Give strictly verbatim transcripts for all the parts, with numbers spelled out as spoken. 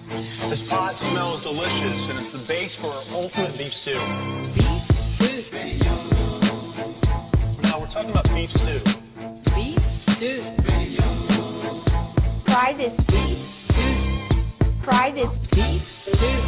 This pot smells delicious, and it's the base for our ultimate beef stew. Beef stew. Now we're talking about beef stew. Beef stew. Try this beef stew. Try this beef stew.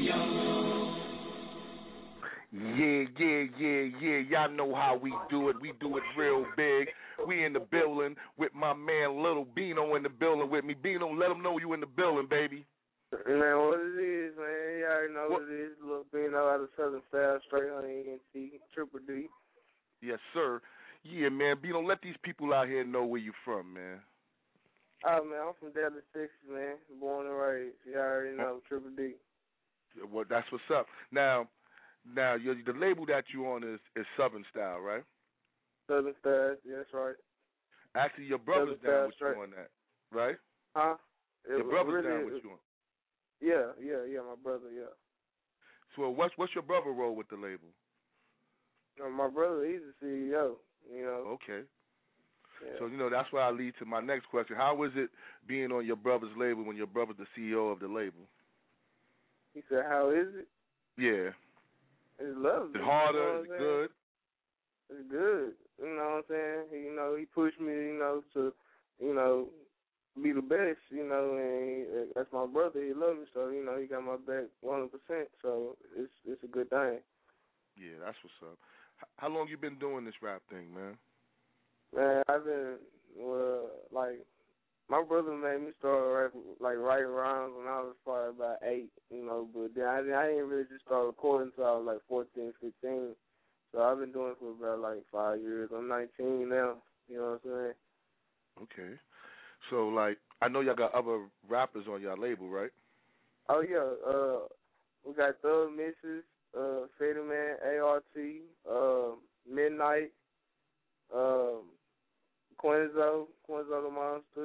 Yeah, yeah, yeah, yeah. Y'all know how we do it. We do it real big. We in the building with my man Little Bino in the building with me. Bino, let them know you in the building, baby. Man, what it is, man. You already know what, what it is. Little Bino out of Southern Style, straight on E N T, Triple D. Yes, sir. Yeah, man. Bino, let these people out here know where you from, man. Oh, man, I'm from Dallas, Texas, man. Born and raised. You already know, Triple D. Well, that's what's up. Now, now you're, the label that you on is, is Southern Style, right? Southern Style, yeah, that's right. Actually, your brother's Southern down with straight. you on that, right? Huh? It Your brother's really, down with you on. Yeah, yeah, yeah, my brother, yeah. So what's what's your brother role with the label? Uh, my brother, he's the C E O, you know. Okay. Yeah. So, you know, that's why I lead to my next question. How is it being on your brother's label when your brother's the C E O of the label? He said, how is it? Yeah. It's lovely. Is it harder? You know Is it good? It's good. You know what I'm saying? He, you know, he pushed me, you know, to, you know, be the best, you know, and he, that's my brother. He loves me, so, you know, he got my back one hundred percent, so it's it's a good thing. Yeah, that's what's up. How long you been doing this rap thing, man? Man, I've been, well, like, my brother made me start, rap, like, writing rhymes when I was probably about eight, you know, but then I, I didn't really just start recording until I was, like, fourteen, fifteen. So I've been doing it for about, like, five years. I'm nineteen now, you know what I'm saying? Okay. So, like, I know y'all got other rappers on y'all label, right? Oh, yeah. Uh, we got Thug Missus, uh, Faded Man, A R T, uh, Midnight, um, Quenzo, Quenzo the Monster,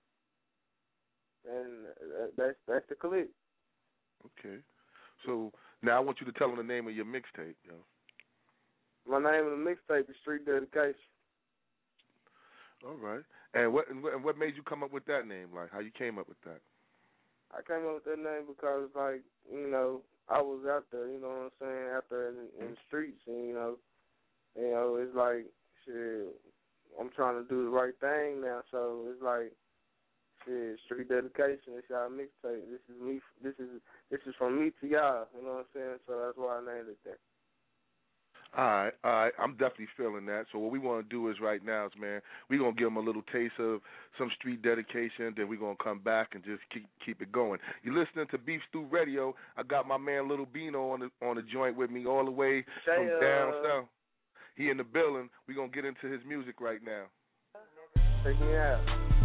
and that's that's the clique. Okay. So now I want you to tell them the name of your mixtape, yo. My name of the mixtape is Street Dedication. All right. And what and what made you come up with that name? Like, how you came up with that? I came up with that name because, like, you know, I was out there, you know what I'm saying, out there in, in the streets, and, you know, you know, it's like, shit, I'm trying to do the right thing now, so it's like, shit, Street Dedication, it's y'all mixtape. This is me, this is this is from me to y'all, you know what I'm saying, so that's why I named it that. All right, all right. I'm definitely feeling that. So what we want to do is right now is, man, we're going to give them a little taste of some Street Dedication, then we're going to come back and just keep keep it going. You're listening to Beef Stew Radio. I got my man Little Bino on the, on the joint with me all the way from Say, uh, down south. He in the building. We're going to get into his music right now. Take me out.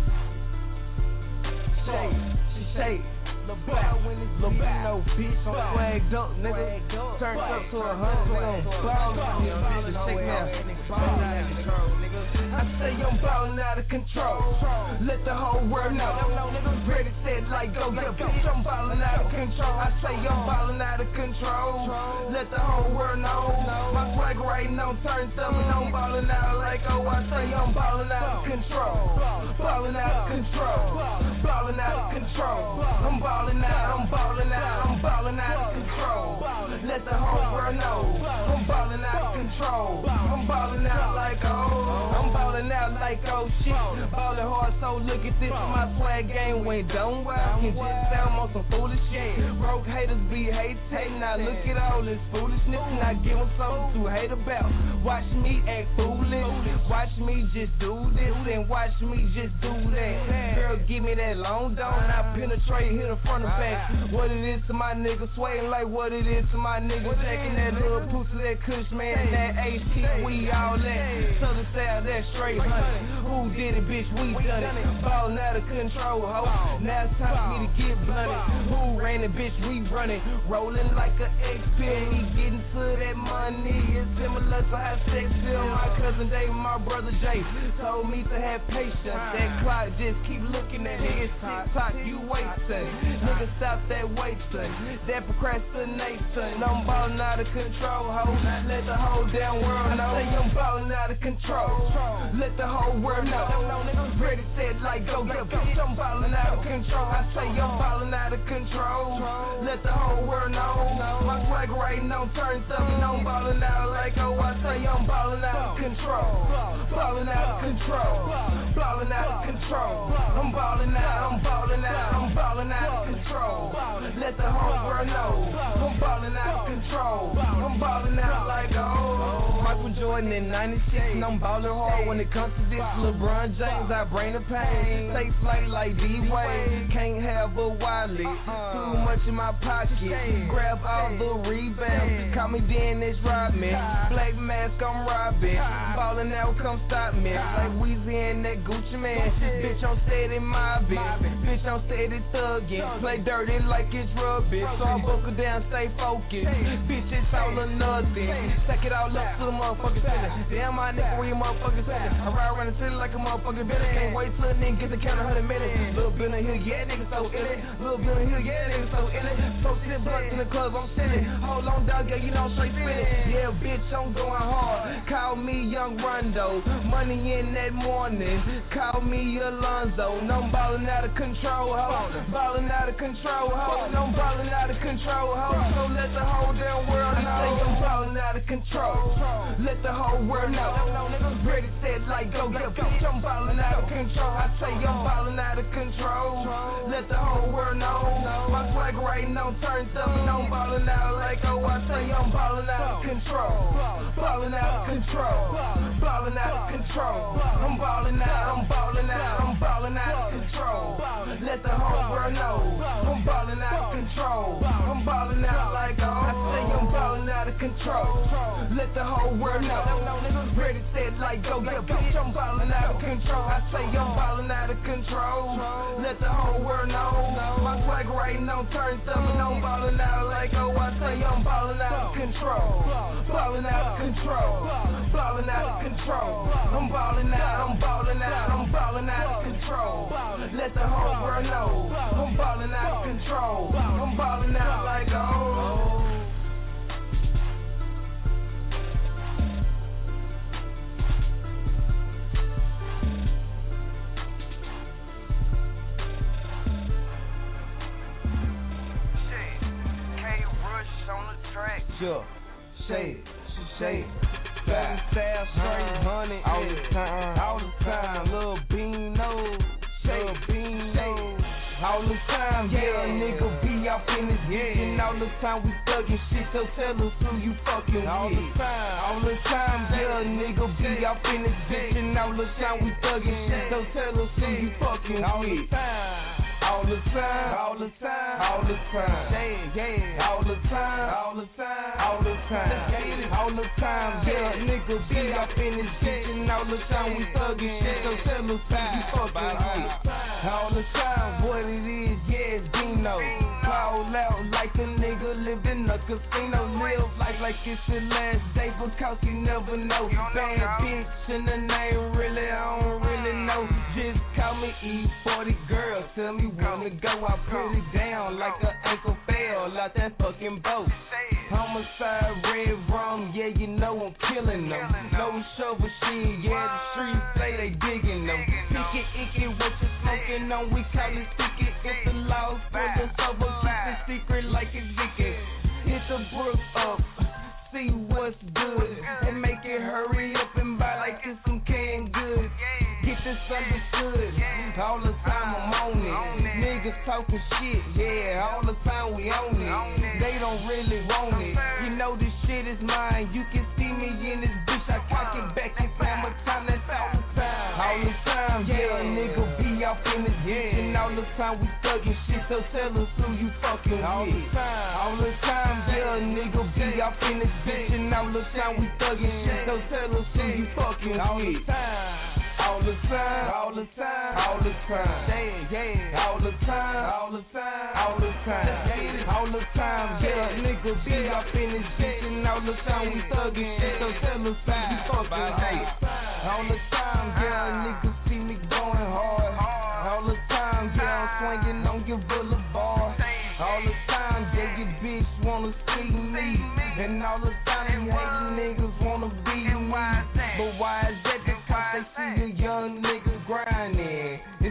Say, she say, Lil' Back, Lil' Back, no bitch, I'm swagged up, nigga. Turned up to a hundred, on ballin', bitch, take me out. I say I'm ballin' out of control. Let the whole world know. Ready, set, like go, yeah, bitch, I'm ballin' out of control. I say I'm ballin' out of control. Let the whole world know. My swag right now turned up and I'm ballin' out like oh, I say I'm ballin' out of control. Ballin' out of control. Ballin' out of control. I'm ballin' out, I'm ballin' out, I'm ballin' out of control. Let the whole world know. I'm ballin' out of control. I'm ballin' out like oh, I'm ballin' out like oh shit. Ballin' hard, so look at this. My swag game went down wild. Can just sound on some foolish shit. Broke haters be hate, hate. Now look at all this foolishness. Now give them something to hate about. Watch me act foolish. Watch me just do this and watch me just do that. Girl, give me that long dome. I penetrate, hit the front and back. What it is to my niggas, swaying like what it is to my niggas. Jacking that little pussy, that kush, man, that H T, we all that. Southern style, that straight honey. Who did it, bitch, we done it. Ballin' out of control, ho. Now it's time for me to get blunted. Who ran it, bitch, we run it. Rolling like an X-Pill, he getting to that money. It's similar to how sex feel. My cousin Dave, my brother Jay, told me to have patience. That clock just keep looking at niggas TikTok, you wasting. Niggas stop that wasting. That procrastination. I'm ballin' out of control, ho. Let the whole damn world know. I say I'm ballin' out of control. Let the whole world know. Ready, set, said like go get bitch, I'm ballin' out of control. I say I'm ballin' out of control. Let the whole world know. My swag right now turns up and I'm ballin' out like oh I say I'm ballin' out of control. Ballin' out of control. Ballin' out of control. I'm ballin' out, I'm ballin' out, I'm ballin' out of control. Let the whole world know. I'm ballin' out of control. I'm ballin' out like oh Michael Jordan in ninety-six and I'm ballin' hard when it comes to this. LeBron James, I bring the pain. Take flight like D-Wade. Can't have a wallet. Too much in my pocket. Grab all the rebounds. Call me Dennis Rodman. Black mask, I'm robbing. Ballin' out, come stop me. Like Weezy and that Gucci man. Bitch, I'm steady mobbing. Bitch, I'm steady thugging. Play dirty like it's rugby. So I buckle down, stay focused. Bitch, it's all or nothing. Stack it all up to the motherfucking ceiling. Damn, my nigga, where you motherfucking ceiling? I ride around the city like a motherfucking billy. Can't wait till a nigga get the count of hundred minutes. Little Bill in here, yeah, nigga so ill it. Little Bill in here, yeah, nigga so ill it. So ten bucks in the club, I'm sitting. Hold on, dog, yeah, you know straight spinning. Yeah, bitch, I'm going hard. Call me Young Rondo. Money in that morning. Call me Alonzo. No, I'm ballin' out of control, ho. Ballin' out of control, ho. No, I'm ballin' out of control, ho. So let the whole damn world know. I say I'm ballin' out of control. Let the whole world know. Ready, said like go get bitch, I'm ballin' out of control. I say I'm ballin' out of control. Let the whole world know. My swag right now turns up and I'm ballin' out like oh I say I'm ballin' out of control. Ballin' out of control. Ballin' out of control. I'm ballin' out, I'm ballin' out, I'm ballin' out of control. Let the whole world know. I'm ballin' out of control. I'm ballin' out like oh I say I'm ballin' out of control. Let the whole world know. Ready, said like go get bitch, I'm ballin' out of control. I say I'm ballin' out of control. Let the whole world know. My swag right now turns up and I'm ballin' out like oh I say I'm ballin' out of control. Ballin' out of control. Ballin' out of control. I'm ballin' out, I'm ballin' out, I'm ballin' out of control. Let the whole world know. I'm ballin' out of control. I'm ballin' out like oh. Sure, shake, shake, back, style, straight, honey, all the time, all the time, little beano, little beano, all the time, yeah, nigga be off in his head, and all the time we thuggin' shit, so tell us who you fucking with, all the time, all the time, yeah, nigga be off in his bitch, and all the time we thuggin' shit, so tell us who you fucking with, all the time. All the time, all the time, all the time, yeah, yeah, all the time, all the time, all the time, all the time, yeah, nigga be up in his shit, and all the time we thuggin' shit, so tell us who you fucking with. All the time, what it is, yeah, it's Dino. Call out like a nigga live in a casino, live life like it's your last day, because you never know. Bad bitch in the name, really, I don't really know. Just call me E forty girl, tell me wanna go, I put it down like an ankle fell out that fucking boat. Homicide, red rum, yeah, you know I'm killing them. No shovel shit, yeah, the streets say they digging them. Picky, icky, what you smoking on, we call it sticky. It's the law for the sober, keep the secret like it's Vicky. Hit the brook up, see what's good, and make it hurry up and buy like it's some canned goods. Get this understood, all the time I'm on it. Niggas talking shit, yeah, all the time we own it. They don't really want it, you know this shit is mine. You can see me in this bitch, I cock it back in summertime, that's all the time. All the time, yeah, nigga be off in this bitch, and all the time we thuggin' shit, so tell us who you fucking with. All the time, all the time, yeah, nigga be off in this bitch, and all the time we thuggin' shit, so tell us who you fucking with. All the time. All the time, all the time, all the time, yeah, yeah, all the time, all the time, all the time, all the time, yeah, nigga be up in his shit, and all the time we thuggin' shit, so tell us who you fucking with. All the time, yeah, niggas see me going hard, all the time, yeah, I'm swinging on your boulevard, all the time, yeah, your bitch wanna see me, and all the time, you hatin' niggas wanna be me, but why is that? They see the young niggas grinding.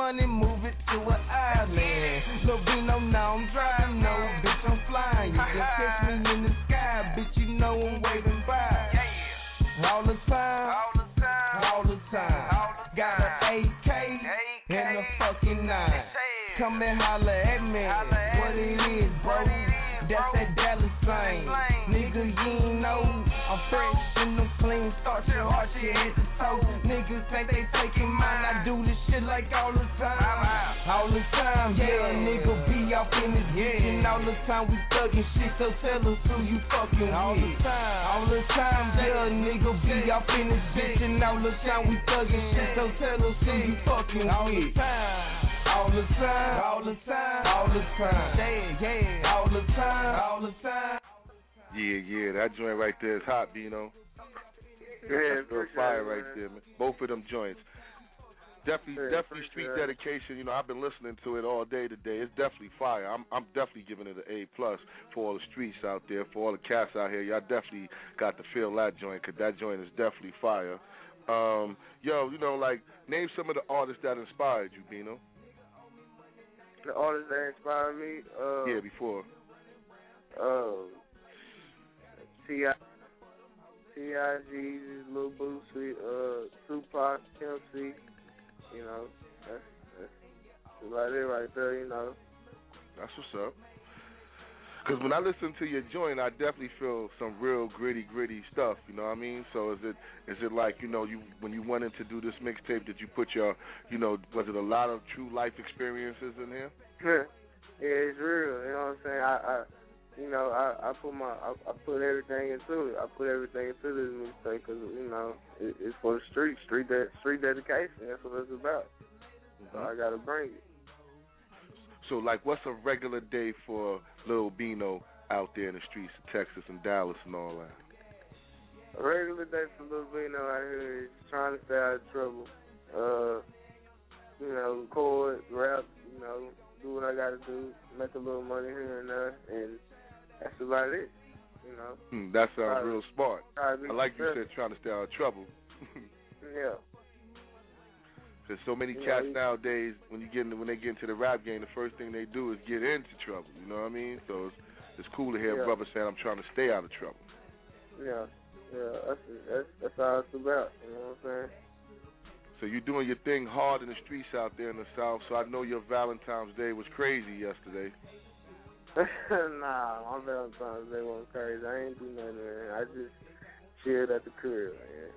money, move it to an island. Lil' Bino, now I'm driving, no, bitch, I'm flying. You can catch me in the sky, bitch, you know I'm waving by. All the time, all the time, all the time. Got an A K and a fucking nine. Come and holler at me, what it is, bro. That's that Dallas thing. Nigga, you ain't know. I'm fresh and I'm clean. Start your heart, shit at the toe. Niggas think they taking mine. I do this shit like all the time. All the time, yeah. Nigga be off in this bitch. And all the time we thuggin' shit. So tell us who you fucking all with. The time. All the time, yeah. Nigga be off in this bitch. And all the time we thuggin' shit. So tell us who you fucking with. All the time. All the time, all the time, all the time, yeah, yeah, all the time, all the time. Yeah, yeah, that joint right there is hot, Bino. Yeah, that's good fire right there, man. Both of them joints. Definitely, yeah, definitely street dedication. You know, I've been listening to it all day today. It's definitely fire. I'm, I'm definitely giving it an A plus for all the streets out there, for all the cats out here. Y'all definitely got to feel that joint, cause that joint is definitely fire. Um, yo, you know, like name some of the artists that inspired you, Bino. The artists that inspired me, uh, yeah, before. Uh, T I T I G, Lil Boosie, uh, Tupac, Kim C, you know, that's, that's about it right there, you know. That's what's up. Because when I listen to your joint, I definitely feel some real gritty, gritty stuff. You know what I mean? So is it is it like, you know, you when you wanted to do this mixtape, did you put your, you know, was it a lot of true life experiences in here? Yeah, yeah, it's real. You know what I'm saying? I, I you know, I, I put my, I, I put everything into it. I put everything into this mixtape because, you know, it, it's for the street, street, de- street dedication. That's what it's about. Mm-hmm. So I gotta bring it. So, like, what's a regular day for Lil Bino out there in the streets of Texas and Dallas and all that? A regular day for Lil Bino out here is trying to stay out of trouble. Uh, you know, record, rap, you know, do what I got to do, make a little money here and there, and that's about it, you know. Hmm, that sounds real smart. I like you said trying to stay out of trouble. Yeah. Because so many you cats know, nowadays, when you get into, when they get into the rap game, the first thing they do is get into trouble. You know what I mean? So it's it's cool to hear yeah. a brother saying, "I'm trying to stay out of trouble." Yeah, yeah, that's that's that's all it's about. You know what I'm saying? So you're doing your thing hard in the streets out there in the South. So I know your Valentine's Day was crazy yesterday. Nah, my Valentine's Day wasn't crazy. I ain't do nothing, man. I just chilled at the crib, man.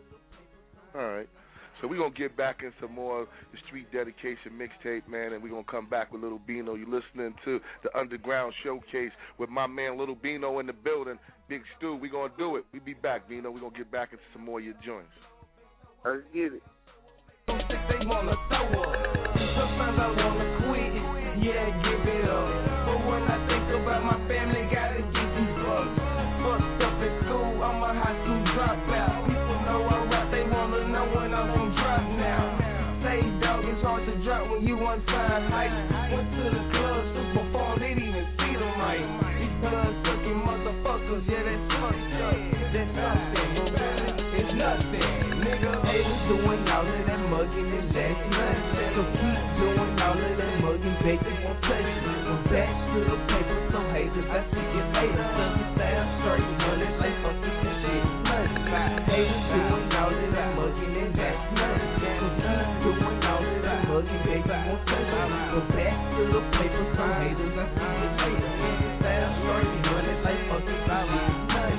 All right. So we're going to get back into more the Street Dedication mixtape, man, and we're going to come back with Little Bino. You're listening to the Underground Showcase with my man Little Bino in the building, Big Stu. We're going to do it. We'll be back, Bino. We're going to get back into some more of your joints. Let's get it. They want to throw up. Sometimes I want to quit. Yeah, give it up. But when I think about my family, gotta get these bucks. Fucked up at school, I'm a high school dropout. People know I rap, they want to know when I'm gonna drop now. Say, dog, it's hard to drop when you unsigned hype. Went to the club to perform, they didn't even see them right. These blood-sucking motherfuckers, yeah, that's fucked up. That's something, but really, it's nothing. Nigga, haters doing all of that mugging and that's nothing. So keep doing all of that mugging, baby, won't touch me. We're back to the paper, so haters, I see you later. Doesn't sound straight, but it's like fucking this shit. Nothing. Haters doing all of that mugging and that's nothing. So keep doing all of that mugging, baby, won't touch me. We're back to the paper, so haters, I see you later. Doesn't sound straight, but it's like fucking nothing.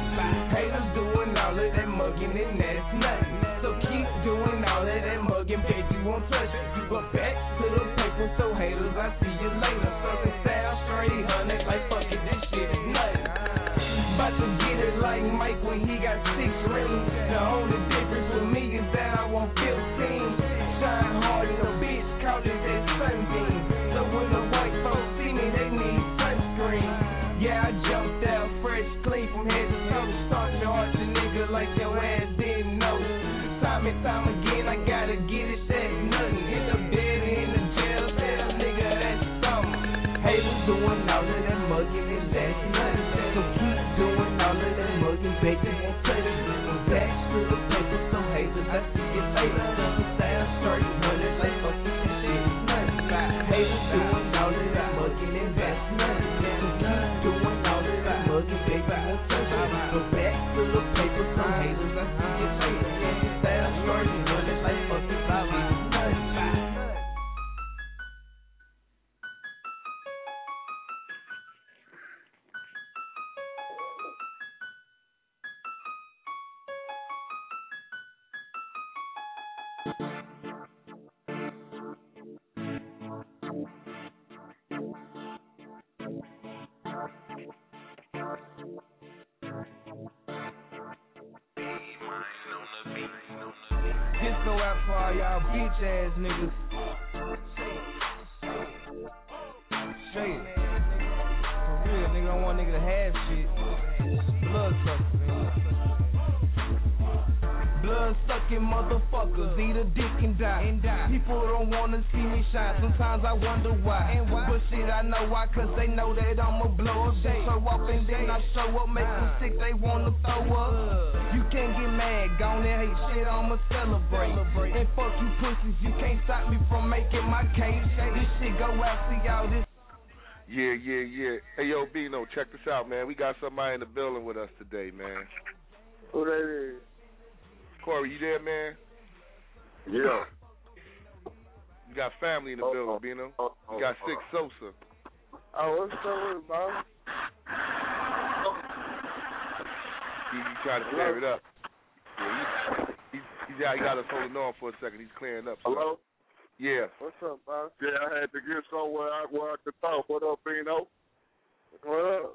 Haters doing all of that mugging and that's nothing. So keep doing all of that mugging, baby, won't touch you. You go back to the paper, so haters, I see you later. Something sound straight, honey, like fuck it, this shit is nothing. About to get it like Mike when he got six rings. The only difference with me is that I want fifteen. Shine hard in a bitch, call it that sunbeam. So when the white folks see me, they need sunscreen. Yeah, I jumped out fresh, clean from head to toe. Start your heart to nigga like your ass didn't know. Time and time again, I gotta get it, that's nothing. End up dead in the jail cell, nigga, that's something. Haters doing all of that mugging and that's nothing. So keep doing all of that mugging, baby, won't touch you. I'm back to the paper, so haters, I see you later. Doesn't sound straight, but it's like fucking this shit is nothing. This go out for all y'all bitch ass niggas. Say it. For real, nigga, don't want nigga to have shit. Blood suckers, man. Blood sucking motherfuckers, eat a dick and die. and die. People don't wanna see me shine, sometimes I wonder why. And why? But shit, I know why, cause they know that I'ma blow up. They show up and then I show up, make them sick, they wanna throw up. You can't get mad, gone and hate shit, I'ma celebrate. And fuck you pussies, you can't stop me from making my case. This shit go out to y'all, this. Yeah, yeah, yeah. Hey, yo, Bino, check this out, man. We got somebody in the building with us today, man. Who that is? Corey, you there, man? Yeah. You got family in the oh, building, oh, Bino. Oh, oh, you got oh. Six Sosa. Oh, what's up with it, boss? He, he trying to clear it up. Yeah, he, he, he, he got us holding on for a second. He's clearing up. So. Hello? Yeah. What's up, boss? Yeah, I had to get somewhere I, where I could talk. What up, Bino? What up?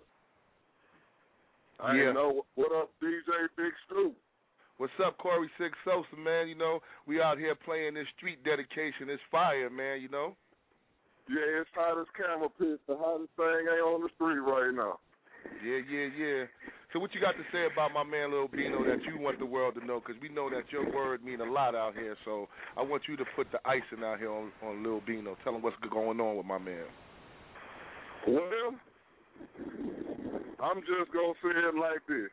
I yeah. didn't know. What up, D J Big Stu? What's up, Corey Six Sosa, man? You know, we out here playing this street dedication. It's fire, man, you know? Yeah, it's hot as camel piss. The hottest thing ain't on the street right now. Yeah, yeah, yeah. So what you got to say about my man Lil Bino that you want the world to know? Because we know that your word mean a lot out here. So I want you to put the icing out here on, on Lil Bino. Tell him what's going on with my man. Well, I'm just going to say it like this.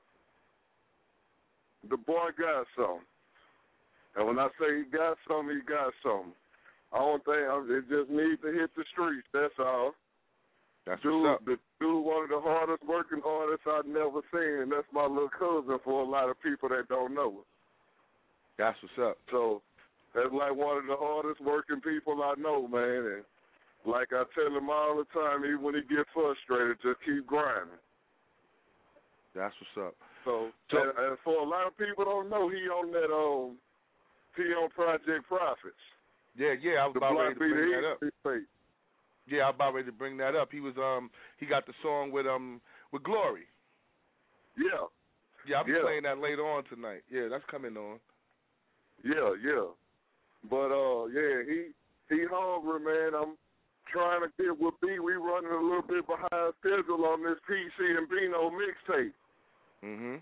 The boy got something. And when I say he got something, he got something. I don't think, it just needs to hit the streets, that's all. That's dude, what's up. The dude, one of the hardest working artists I've never seen, and that's my little cousin for a lot of people that don't know it. That's what's up. So that's like one of the hardest working people I know, man. And like I tell him all the time, even when he gets frustrated, just keep grinding. That's what's up. So, so and, and for a lot of people don't know, he on that um, he on Project Profits. Yeah, yeah, I was the about ready to bring the that up. State. Yeah, I was about ready to bring that up. He was um he got the song with um with Glory. Yeah. Yeah, I'll be yeah. playing that later on tonight. Yeah, that's coming on. Yeah, yeah. But uh yeah, he he hungry, man. I'm trying to get with B. We running a little bit behind schedule on this P C and Bino mixtape. Mhm.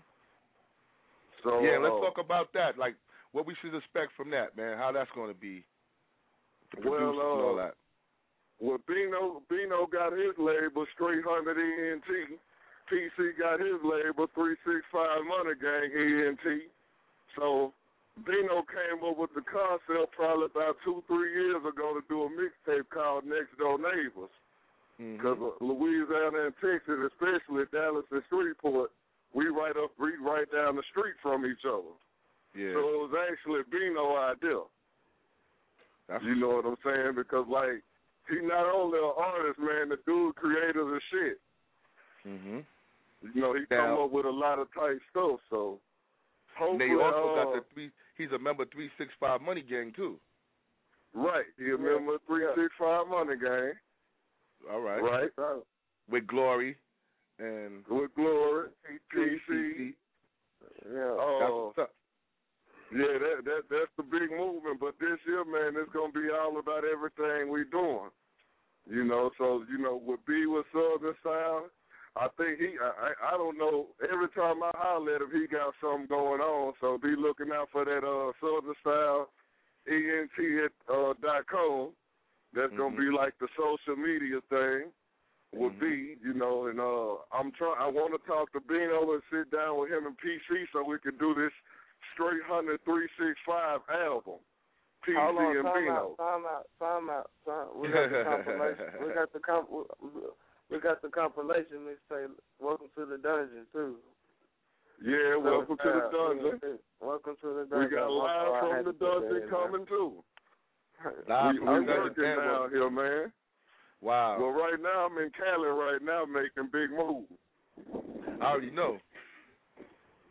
So yeah, let's uh, talk about that. Like, what we should expect from that, man. How that's going to be. The producers well, uh, and all that. Well, Bino Bino got his label Straight Hundred E N T. P C got his label Three Six Five Money Gang E N T. So Bino came up with the concept probably about two, three years ago to do a mixtape called Next Door Neighbors. Because mm-hmm. Louisiana and Texas, especially Dallas and Shreveport, we right up, we right down the street from each other. Yeah. So it was actually Bino's idea. That's you know what I'm saying? Because like he not only an artist, man, the dude creator of shit. Mhm. You know, he now, come up with a lot of tight stuff. So hopefully, they also uh, got the three. He's a member Three Six Five Money Gang too. Right, he a member Three Six Five Money Gang. All right. Right. Uh, with Glory and with Glory, P C. Yeah. Oh. That's yeah, that that that's the big movement. But this year, man, it's gonna be all about everything we doing. You know, so you know, with B with Southern Sound, I think he, I, I don't know. Every time I holler at him, he got something going on. So be looking out for that uh, Southern Style E N T uh, dot com. That's mm-hmm. gonna be like the social media thing. Would mm-hmm. be, you know, and uh, I'm trying. I want to talk to Bino and sit down with him and P C so we can do this Straight Hundred Three Six Five album. P C Hold on, and time Bino. out, time out, time out, time. We got the compilation. we got the comp. We got the compilation mixtape. Welcome to the dungeon too. Yeah, welcome so, to the uh, dungeon. Welcome to the dungeon. We got live from the dungeon coming too. Live we from we the working dungeon down here, man. Wow. Well, right now I'm in Cali right now making big moves. I already know.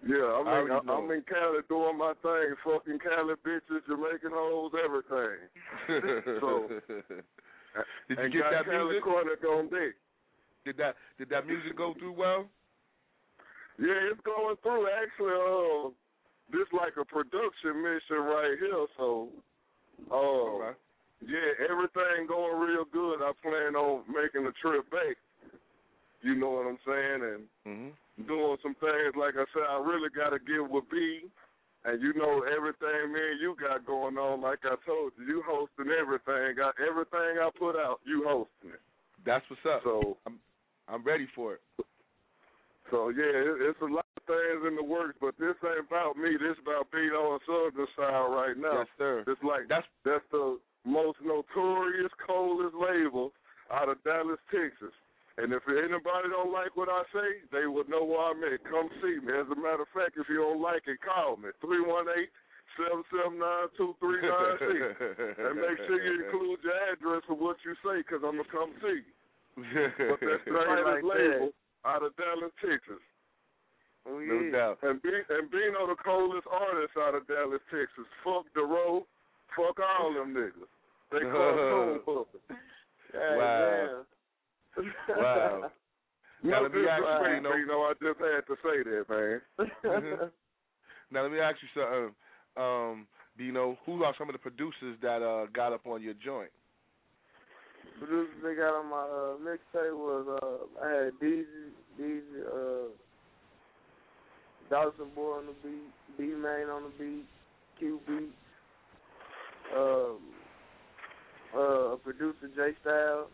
Yeah, I mean, I I I'm in Cali doing my thing, fucking Cali bitches, Jamaican hoes, everything. So, did you and get got that Cali music? Chronic on deck. Did that did that music go through well? Yeah, it's going through. Actually, uh, this like a production mission right here. So, uh, All right. yeah, everything going real good. I plan on making a trip back. You know what I'm saying? And Mm-hmm. doing some things. Like I said, I really got to get with B. And you know everything me and you got going on. Like I told you, you hosting everything. Got everything I put out, you hosting it. That's what's up. So I'm I'm ready for it. So yeah, it, it's a lot of things in the works, but this ain't about me. This about being on Southern Style right now. Yes, sir. It's like That's that's the most notorious, coldest label out of Dallas, Texas. And if anybody don't like what I say, they would know where I'm at. Come see me. As a matter of fact, if you don't like it, call me. three one eight, seven seven nine, two three nine six. And make sure you include your address for what you say, because I'm going to come see you. But that's the latest like label that. out of Dallas, Texas. Oh, no yeah. doubt. And, be, and being on the coldest artist out of Dallas, Texas. Fuck the road. Fuck all them niggas. They cartoon puppets. Hey, Wow. man. Wow. Now No let me ask you, disrespect, you know, you know, I just had to say that, man. Mm-hmm. Now let me ask you something. Um, Bino, who are some of the producers that uh, got up on your joint? Producers they got on my uh, mixtape was uh, I had D J, D J, uh, Dawson Boy on the beat, B Main on the beat, Q Beats, um, uh, producer J Styles.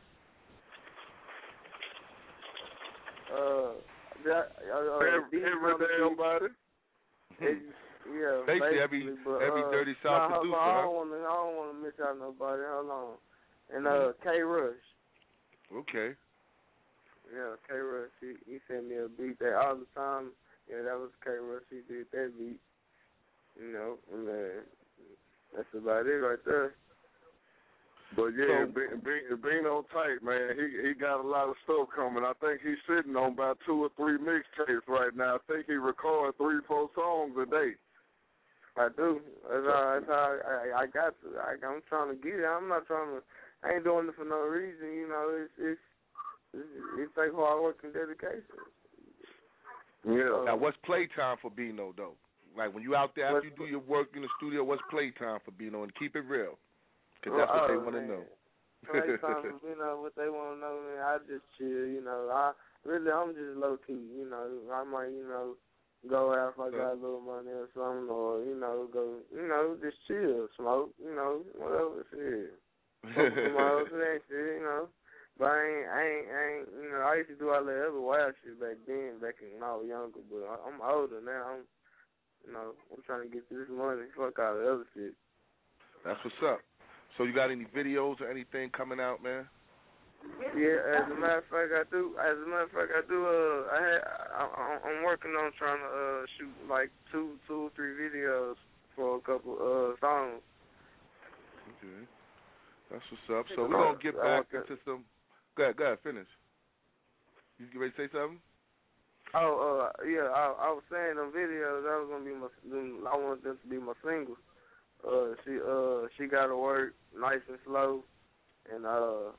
Uh, that, uh, every every damn body. It, yeah, basically every but, every uh, dirty South nah, producer. I Huh? don't want to. I don't want to miss out nobody. Hold on. And uh, K Rush. Okay. Yeah, K Rush. He he sent me a beat that all the time. Yeah, that was K Rush. He did that beat. You know, and uh, that's about it right there. But yeah, So- being be, being on tight, man, he he got a lot of stuff coming. I think he's sitting on about two or three mixtapes right now. I think he records three, four songs a day. I do. That's how, that's how I, I got to. I, I'm trying to get it. I'm not trying to. I ain't doing it for no reason. You know, it's it's it's, it's like hard work and dedication. Yeah. Now, what's playtime for Bino though? Like when you out there after What's- you do your work in the studio, what's playtime for Bino? And keep it real, because Well, that's what oh, they want to man. know. Playtime, you know what they want to know. Man, I just chill. You know, I really I'm just low key. You know, I might you know go out if I got a little money or something, or you know go you know just chill, smoke. You know whatever shit. Focus on my house and that shit. You know. But I ain't, I ain't, I ain't, you know, I used to do all that other wild shit back then, back when I was younger. But I, I'm older now. I'm, you know, I'm trying to get this money. Fuck all the other shit. That's what's up. So you got any videos or anything coming out, man? Yeah, as a matter of fact, I do. As a matter of fact, I do. Uh, I had, I, I, I'm working on trying to uh shoot like two, two or three videos for a couple uh songs. Okay, that's what's up. So we're gonna get back into some. Go ahead, go ahead, finish. You get ready to say something? Oh, uh, yeah, I, I was saying the videos. That was gonna be my. I wanted them to be my singles. Uh, she, uh, she got to work nice and slow, and uh,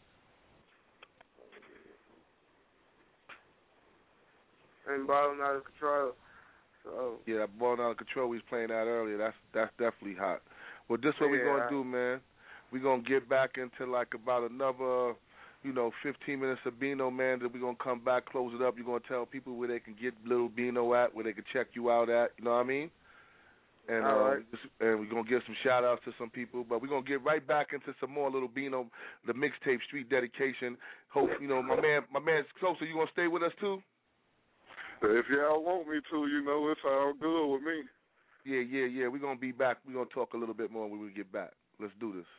and balling out of control. So yeah, that ball out of control we was playing that earlier. That's that's definitely hot. Well, this what yeah, we're gonna do, man. We're gonna get back into like about another. You know, fifteen minutes of Bino, man, that we're going to come back, close it up. You're going to tell people where they can get little Bino at, where they can check you out at, you know what I mean? And All um, right. and we're going to give some shout-outs to some people. But we're going to get right back into some more little Bino, the mixtape, Street Dedication. Hope, you know, my man, my man Sosa, you going to stay with us too? If y'all want me to, you know, it's all good with me. Yeah, yeah, yeah. We're going to be back. We're going to talk a little bit more when we get back. Let's do this.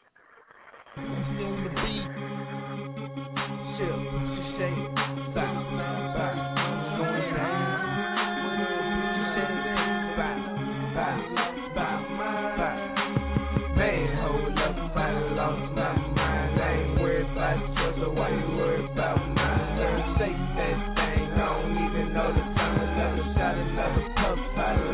Why you worry about mine? Girl, say that thing, I don't even know the time. Another shot, another puff, I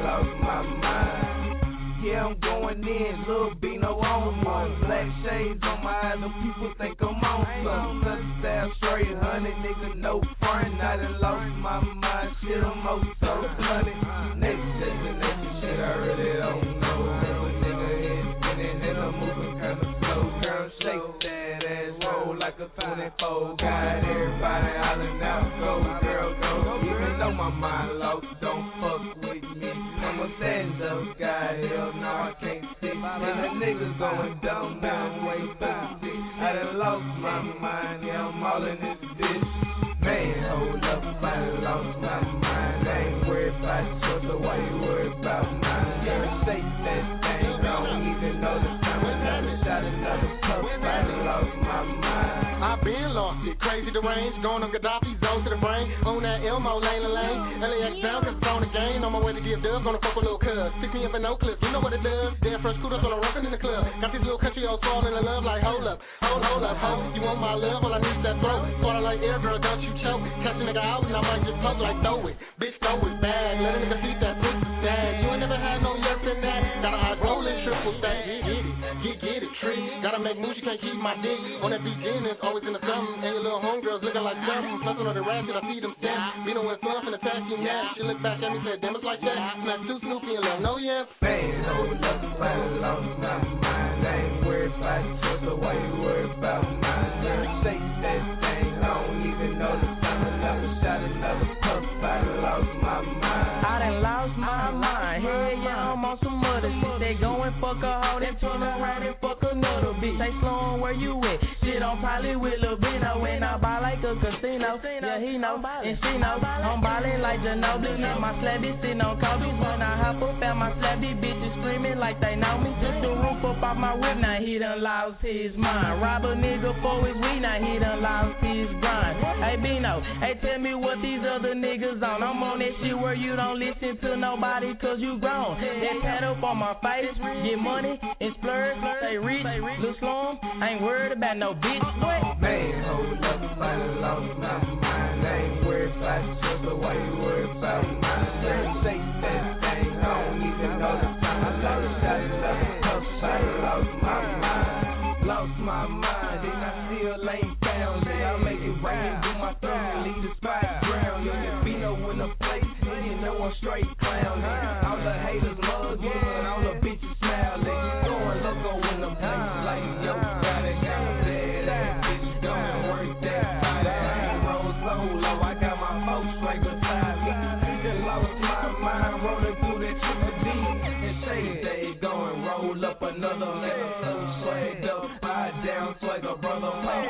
yeah, I'm going in. Lil' Bino on one. Black shades on my eyes, the people think I'm on some. Touchdown straight, honey, nigga, no front. I done lost my mind, shit, I'm most so bloody. Next destination, shit, I really don't know. Little nigga head spinning and I'm moving kinda slow. Girl, shake that ass, roll like a twenty-four. Got everybody hollering out, go, girl, go. Even though my mind lost, don't fuck with me. I'm a stand-up guy, hell no, I can't stick. And the niggas going dumb, now I'm way back. I done lost my mind, yeah, I'm all in this bitch. Man, hold up, I done lost my mind. I ain't worried about you, so why you worried about mine? Girl, shake that thing, I don't even know the time. Another shot, another puff, I done lost my mind. I been lost it, crazy deranged, going on Gaddafi, zone to the brain, on that Elmo, lane to lane, L A X down, cause it's on the game, on my way to give dub, gonna fuck with little cuz, pick me up in no clip, you know what it does, dead fresh kudos on a rockin' in the club, got these little country old falling in love like, hold up, hold, hold up, hold, you want my love, all I need is that throat, sort of like air, girl, don't you choke, catch a nigga out and I might just poke like throw it, bitch throw it back, let a nigga see that pussy stack, you ain't never had no yes in that, got a high rolling triple stack, get, get it, get, get it, tree, gotta make moves, you can't keep my dick, on that beginning, always in the something, and your little homegirls looking like something, plus on the ratchet, I see them stand, we know when fun finna attack you now, she look back at me, said, damn, it's like that, smack two Snoopy and let no yeah. Man, hold up, I lost my mind, I ain't worried about you, so why you worried about mine? Girl, shake that thing, I don't even know the time, another shot, another puff, I lost my mind. I done lost my mind, hell yeah, I'm on some other shit, they go and fuck a hoe, then turn around and fuck another bitch, they slowin' where you at, shit on probably with Lil' Bino, when I buy like a casino, yeah he know, and she know, I'm ballin' like Ginobili, and my slab bitch sitting on Kobe's, when I hop up at my slab these bitches screaming like they know me, just the roof up off my whip, now he done lost his mind, rob a nigga for his weed, now he done lost his grind, hey Bino, hey tell me what these other niggas on, I'm on that shit where you don't listen to nobody cause you grown, that pat up on my face, get money, and splurge, stay rich, look slum, I ain't worried about no bitch, what? Man, hold up, I done lost my mind, I ain't worried about you, so why you worried about mine? Girl, shake that thing, I don't even know the time, I lost a shot, another puff, I done lost my mind, lost my mind, and I still ain't found it, I make it rain, do my thing, and leave the spot ground, yeah, Bino in the place, and you know I'm straight clown, all the haters love you, and all the bitches smile, they going loco in the place, like yo, gotta got a dead ass bitch, don't work that body, I ain't roll solo, I got my folks right beside me, just lost my mind, rolling through that triple D, and say they going roll up another letter, so swagged up, buy down, swag a brother,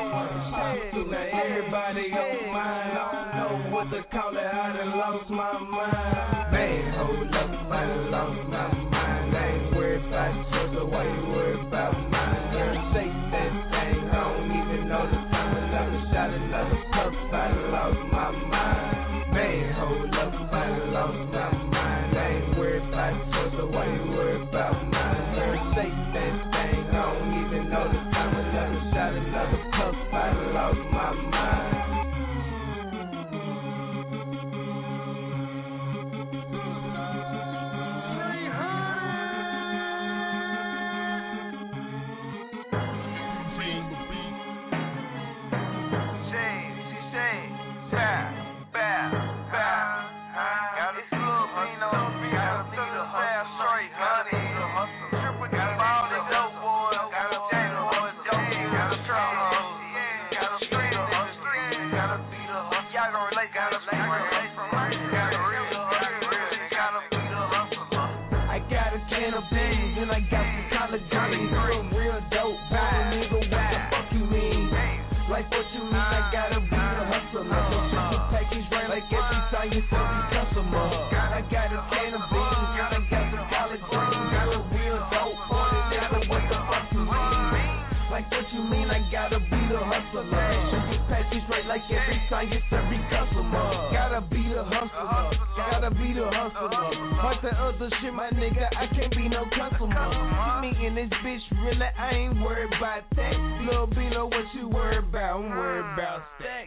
now everybody on mine, I don't know what to call it, I done lost my mind, man, hold up, I done lost my mind, I ain't worried about you, so why you worried about mine, girl, shake that thing, I don't even know the time, another shot, another puff, I done lost my mind, man, hold up, I done lost my mind, I ain't worried about you, so why you worried about mine, girl, shake that thing, I don't even know the time, another shot, another puff, I done lost my mind. And I got some college dreams, some real dope, bad nigga, what the fuck you mean? Like what you mean, I gotta be the hustler. Check the package right like every time you sell me customer. I got a can of beans, and I got some college dreams, got a real dope, nigga, what the fuck you mean? Like what you mean, I gotta be the hustler. Check the package right like every time you sell me customer. Gotta be the hustler, gotta be the hustler. Like the other shit, my nigga, I can't be no customer. See me in this bitch, really, I ain't worried about that. Lil' Bino, what you worried about? I'm worried about sex.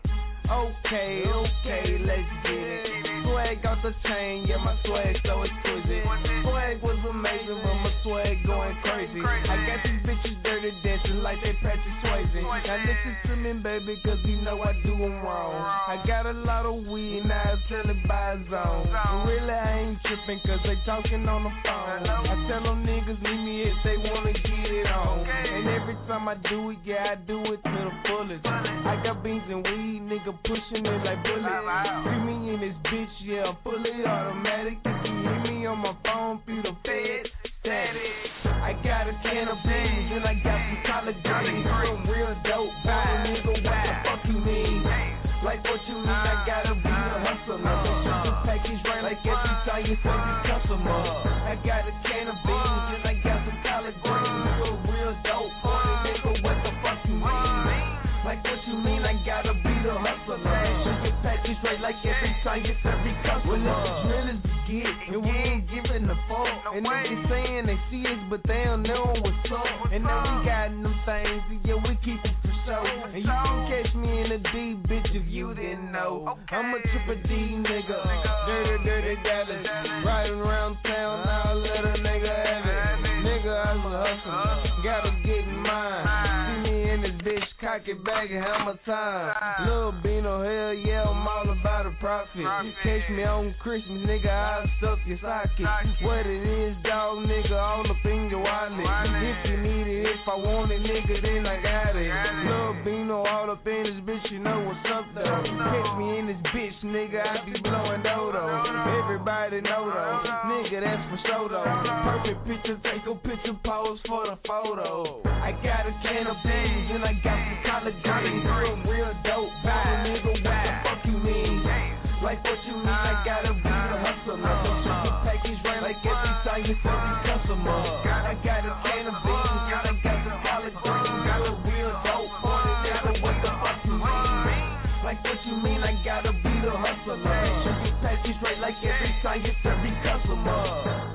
Okay, okay, let's get it. Swag off the chain, yeah, my swag so exquisite. Swag was amazing, but my swag going crazy. I got these bitches dirty dancing like they Patrick Swayze. Now listen to me, baby, cause you know I do them wrong. I got a lot of weed, now I sell it by a zone. But really, I ain't tripping, cause they talking on the phone. I tell them niggas meet me if they wanna get it on. And every time I do it, yeah, I do it to the fullest. I got beans and weed, nigga pushing it like bullets. See me in this bitch, yeah, I'm fully automatic. If you hear me on my phone, feel the fed static. I got a can of beans and I got some collard greens. Some real dope, bad nigga, what the fuck you mean? Like what you mean, I gotta be a hustler. Make sure the package right like every time you say the customer. I got a can of beans and I got some collard greens. Some real dope, nigga, what the fuck you mean? Like what you mean, I gotta be the hustler. Make sure the package right like every time you say the customer. Well, it's as real as it get, and we ain't giving a fuck. And niggas saying they see us, but they don't know what's up. And now we got them things, and yeah, we keep it for show. And you can catch me in the D, bitch, if you didn't know. I'm a triple D nigga, dirty, dirty Dallas. Riding around town, now let a nigga have it. Nigga, I'm a hustler, gotta get in mine. See me in this bitch, cock it back and have my time. Lil' Bino, hell yeah, I'm all about a profit. Catch me on Christmas, nigga, I'll stuff your socket. What it is, dog, nigga, all up in your wallet. If you need it, if I want it, nigga, then I got it. Lil' Bino, all up in this bitch, you know what's up, though. Catch me in this bitch, nigga, I be blowing dodo. Everybody know, though, nigga, that's for show, though. Perfect picture, take a picture, pose for the photo. I got a can of beans, and I got some collard greens. Some real dope, bad nigga, what the fuck you mean? Like what you mean, I gotta be the hustler. Make sure the package right like every time you say the customer. I got a can of beans, and I got some collard greens. Some real dope, nigga, what the fuck you mean? Like what you mean, I gotta be the hustler. Make sure the package right like every time you say the customer.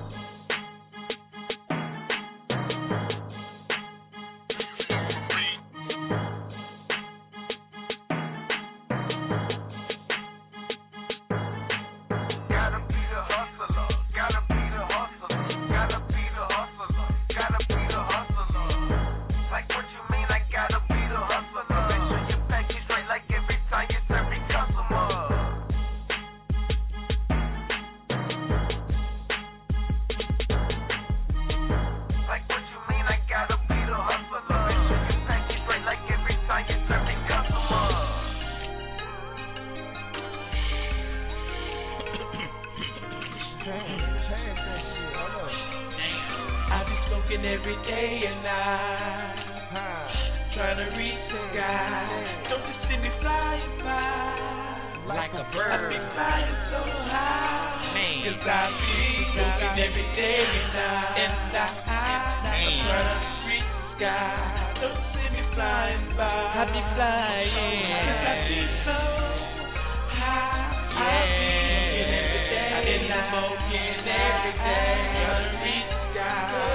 Every day and night, trying to reach the sky. Don't you see me flying by like a bird? I be flying so high, man. Cause I be smoking every day and night. And I, I'm trying to reach the sky. Don't you see me flying by? I be flying, cause I be so high. Yeah. I be smoking every day and I'm smoking every day. Trying to reach the sky.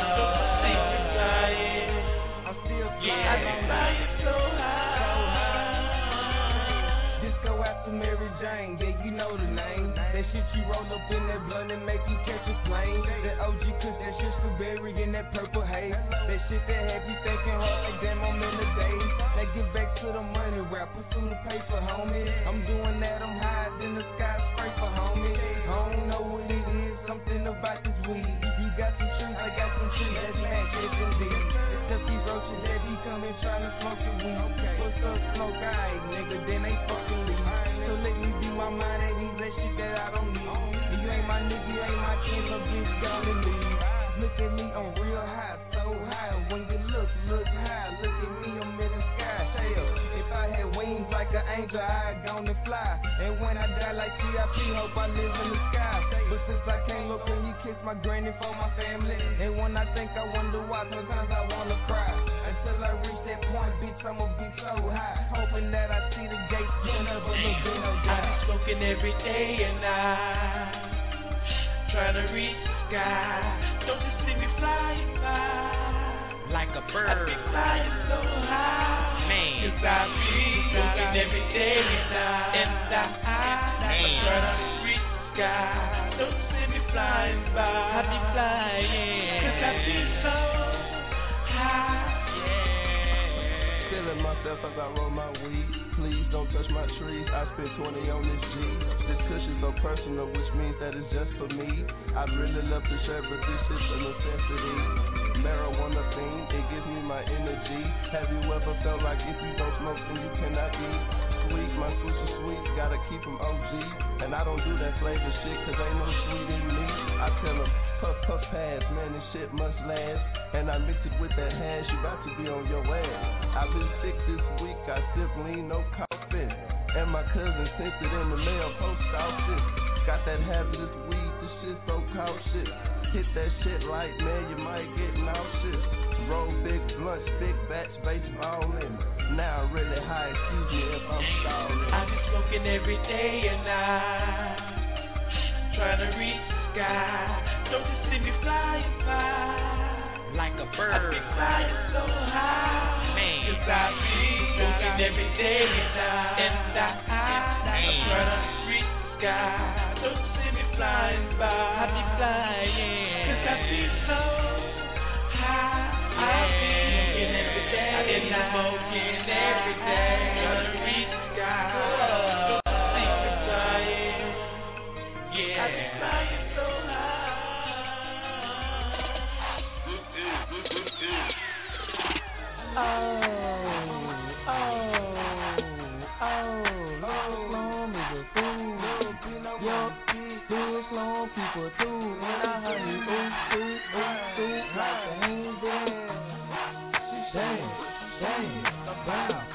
Mary Jane, yeah, you know the name. That shit you roll up in that blunt and make you catch a flame. That O G cause that shit strawberry in that purple haze. That shit that have you thinking hard like damn I'm in the days. Now get back to the money rap, pursue the paper, homie. I'm doing that, I'm high in the skyscraper, homie. I don't know what it is, something about this weed. You got some trees, I got some trees, that's match, yes indeed. It's just these roaches that be coming trying to smoke the weed. What's up, smoke, aight, nigga, then they fucking leave. So let me be my mind at ease, that shit that I don't need. And you ain't my nigga, you ain't my kin, so bitch, gonna leave. Look at me, I'm real high, so high. When you look, look high. Look at me, I'm in the sky. Hell, if I had wings like an angel, I'd gonna fly. And when I die like C I P, hope I live in the sky. But since I can't look, can you kiss my granny for my family? And when I think, I wonder why, sometimes I wanna cry. Until I reach that point, bitch, I'ma be so high. Hoping that I see the gates, you never look in no I be smoking every day and night, trying to reach the sky. Don't you see me flying by like a bird? I be flying so high, man. Cause I be looking every day and night. And I turn on the street sky. Don't see me flying by. I be flying. Cause I be so high. Feeling myself as I roll my weed. Please don't touch my trees. I spent twenty on this G. This cushion's so personal, which means that it's just for me. I'd really love to share, but this is a necessity. Marijuana fiend, it gives me my energy. Have you ever felt like if you don't smoke, then you cannot be sweet? My switch is sweet, gotta keep them O G. And I don't do that flavor shit, cause ain't no sweet in me. I tell them, puff, puff, pass, man, this shit must last. And I mix it with that hash, you about to be on your ass. I've been sick this week, I sip lean, no coughing. And my cousin sent it in the mail, post office. Got that hazardous weed, this shit so cautious. Hit that shit like, man, you might get nauseous. Roll big blunts, big batch, baseballin'. Now really high, excuse me if I'm stalling. I be smoking every day and night, trying to reach the sky. Don't you see me flying by, like a bird. I be flying so high, man. Cause I be smoking every day and night. And I, I'm trying to reach the sky. Don't you see me flying by, I be flying. Cause I be so high. I be smoking every day and night. Smoking every day. Trying to reach the sky. Don't you see me flying? Yeah. I be flying so high. Oh, oh, oh, Louis Sloan is a fool. Yo, Louis Sloan people too. When I heard you ooh, ooh, ooh, ooh, like the angel. Damn, damn, wow.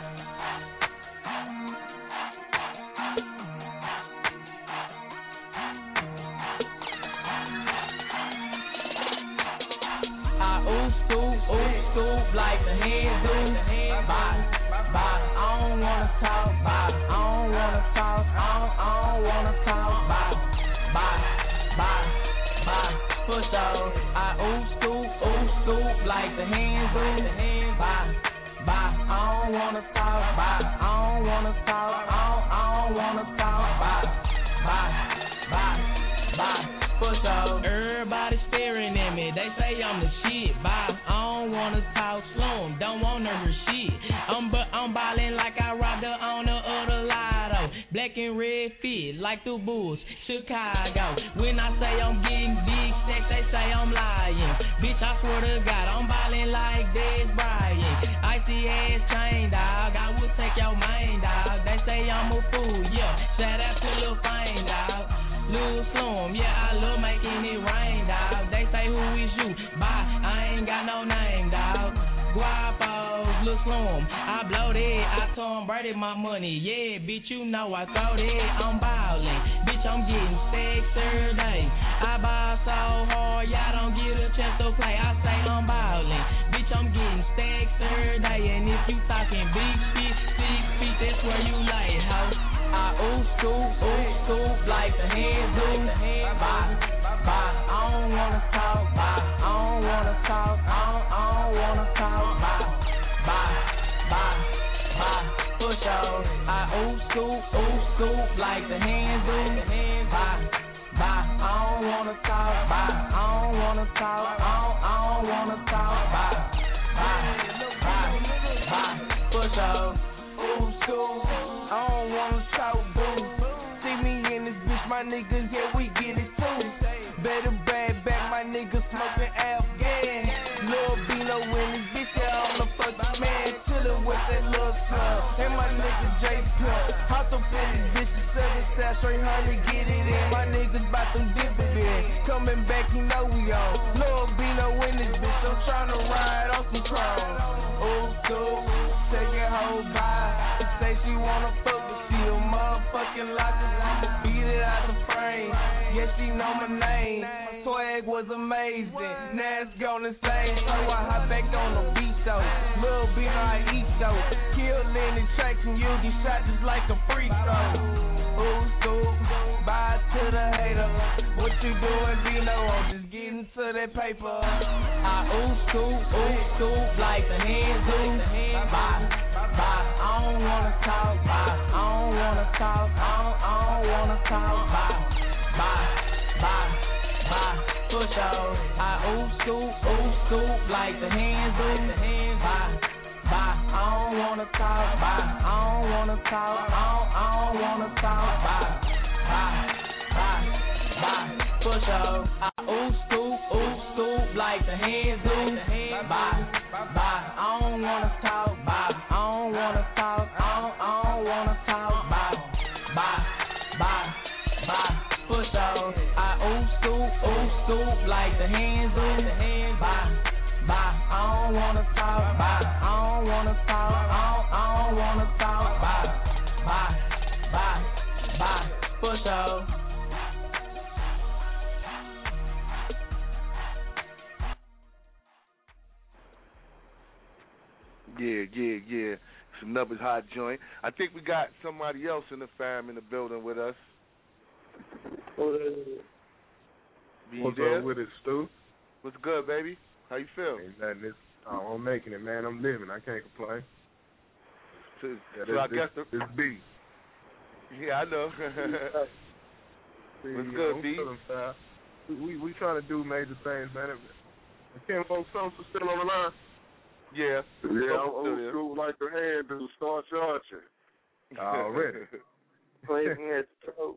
I ooh, stoop, ooh, stoop like the hand do. Bye, bye, I don't wanna talk. Bye, I don't wanna talk. I don't, I don't wanna talk. Bye, bye, bye, bye. Push out. I ooh, stoop, ooh, stoop like the hand do. Bye, bye, I don't wanna talk. Bye, I don't wanna talk. I don't, I don't wanna talk. Bye, bye, bye, bye. Push out. Everybody staring at me. They say I'm the shit. Bye. I don't wanna talk slow. Don't wanna hear shit. I'm but I'm ballin' like I robbed her on the other lotto. Black and red fit like the Bulls, Chicago. When I say I'm getting big sex, they say I'm lying. Bitch, I swear to God, I'm ballin' like Dez Bryant. Icy ass chain dog. I will take your main dog. They say I'm a fool. Yeah. Shout out to Lil Fame dog. Lil Slum, yeah, I love making it rain, dog. They say, who is you? Bye, I ain't got no name, dog. Guapos, Lil Slum, I blow that. I Tom Brady my money, yeah, bitch, you know I throw that. I'm ballin', bitch, I'm getting sex every day. I ball so hard, y'all don't get a chance to play. I say I'm ballin', bitch, I'm getting sex every day. And if you talking big feet, six feet, that's where you lay, ho. I ooh, scoop, ooh, scoop like the hands do. Bye, bye, I don't wanna talk. Bye, I don't wanna talk. I don't, I don't wanna talk. Bye, bye, bye, bye. Push out. I ooh, scoop, ooh, scoop like the hands do. Bye, bye, I don't wanna talk. Bye, I don't wanna talk. I don't, I don't wanna talk. Bye, bye, bye, bye. Push out. Ooh, scoop. I don't wanna talk, boo. See me in this bitch, my niggas, yeah, we get it too. Better brag back, my niggas smoking Afghan. Lil Bino in this bitch, yeah, I'm the fucking man. Chillin' with that little son. And my nigga J Pimp. Hop up in this bitch, the seven side, straight honey, get it in. My niggas bout them dividends. Coming back, you know we on. Lil Bino in this bitch, I'm tryna ride off some chrome. Ooh, cool, take your whole bye. Say she wanna fuck, but she a motherfucking locker. I'ma beat it out the frame. Yeah, she know my name. My swag was amazing. Now it's gone insane. So I hop back on the beat though. Lil' bit I eat though. Kill in the track and you get shot just like a free throw. Ooh, scoop, bye to the hater. What you doing, Dino? I'm just getting to that paper. I ooh, scoop, ooh, scoop like the hands do. Bye, bye. don't wanna talk, bye. I don't wanna talk, I don't, I don't wanna talk, bye, bye, bye, bye. Push out, I ooh scoop, ooh scoop like the hands, ooh the hands, bye, bye. I don't wanna talk, bye. I don't wanna talk, I don't, I don't wanna talk, bye, bye, bye, bye. Push out, I ooh scoop, ooh scoop like the hands, ooh the hands, bye, bye. I don't wanna talk, bye. I don't wanna talk, I don't, I don't wanna talk, bye, bye, bye, bye. Push out, I ooh scoop, ooh scoop like the hands, ooh the hands, bye, bye. I don't wanna talk, bye. I don't wanna talk, I don't, I don't wanna talk, bye, bye, bye, bye. Push out. Yeah, yeah, yeah. It's another hot joint. I think we got somebody else in the fam in the building with us. Be What's there? up with it, Stu? What's good, baby? How you feel? Ain't nothing. It's, oh, I'm making it, man. I'm living. I can't complain. So, Yeah, so this, I guess the, this, this B. Yeah, I know. See, What's you good, know, B? uh, We, we we trying to do major things, man. Ken folks still on the line? Yeah. Yeah, I'm Still old there. school like the hand to start charging. Already. Playing at the throat.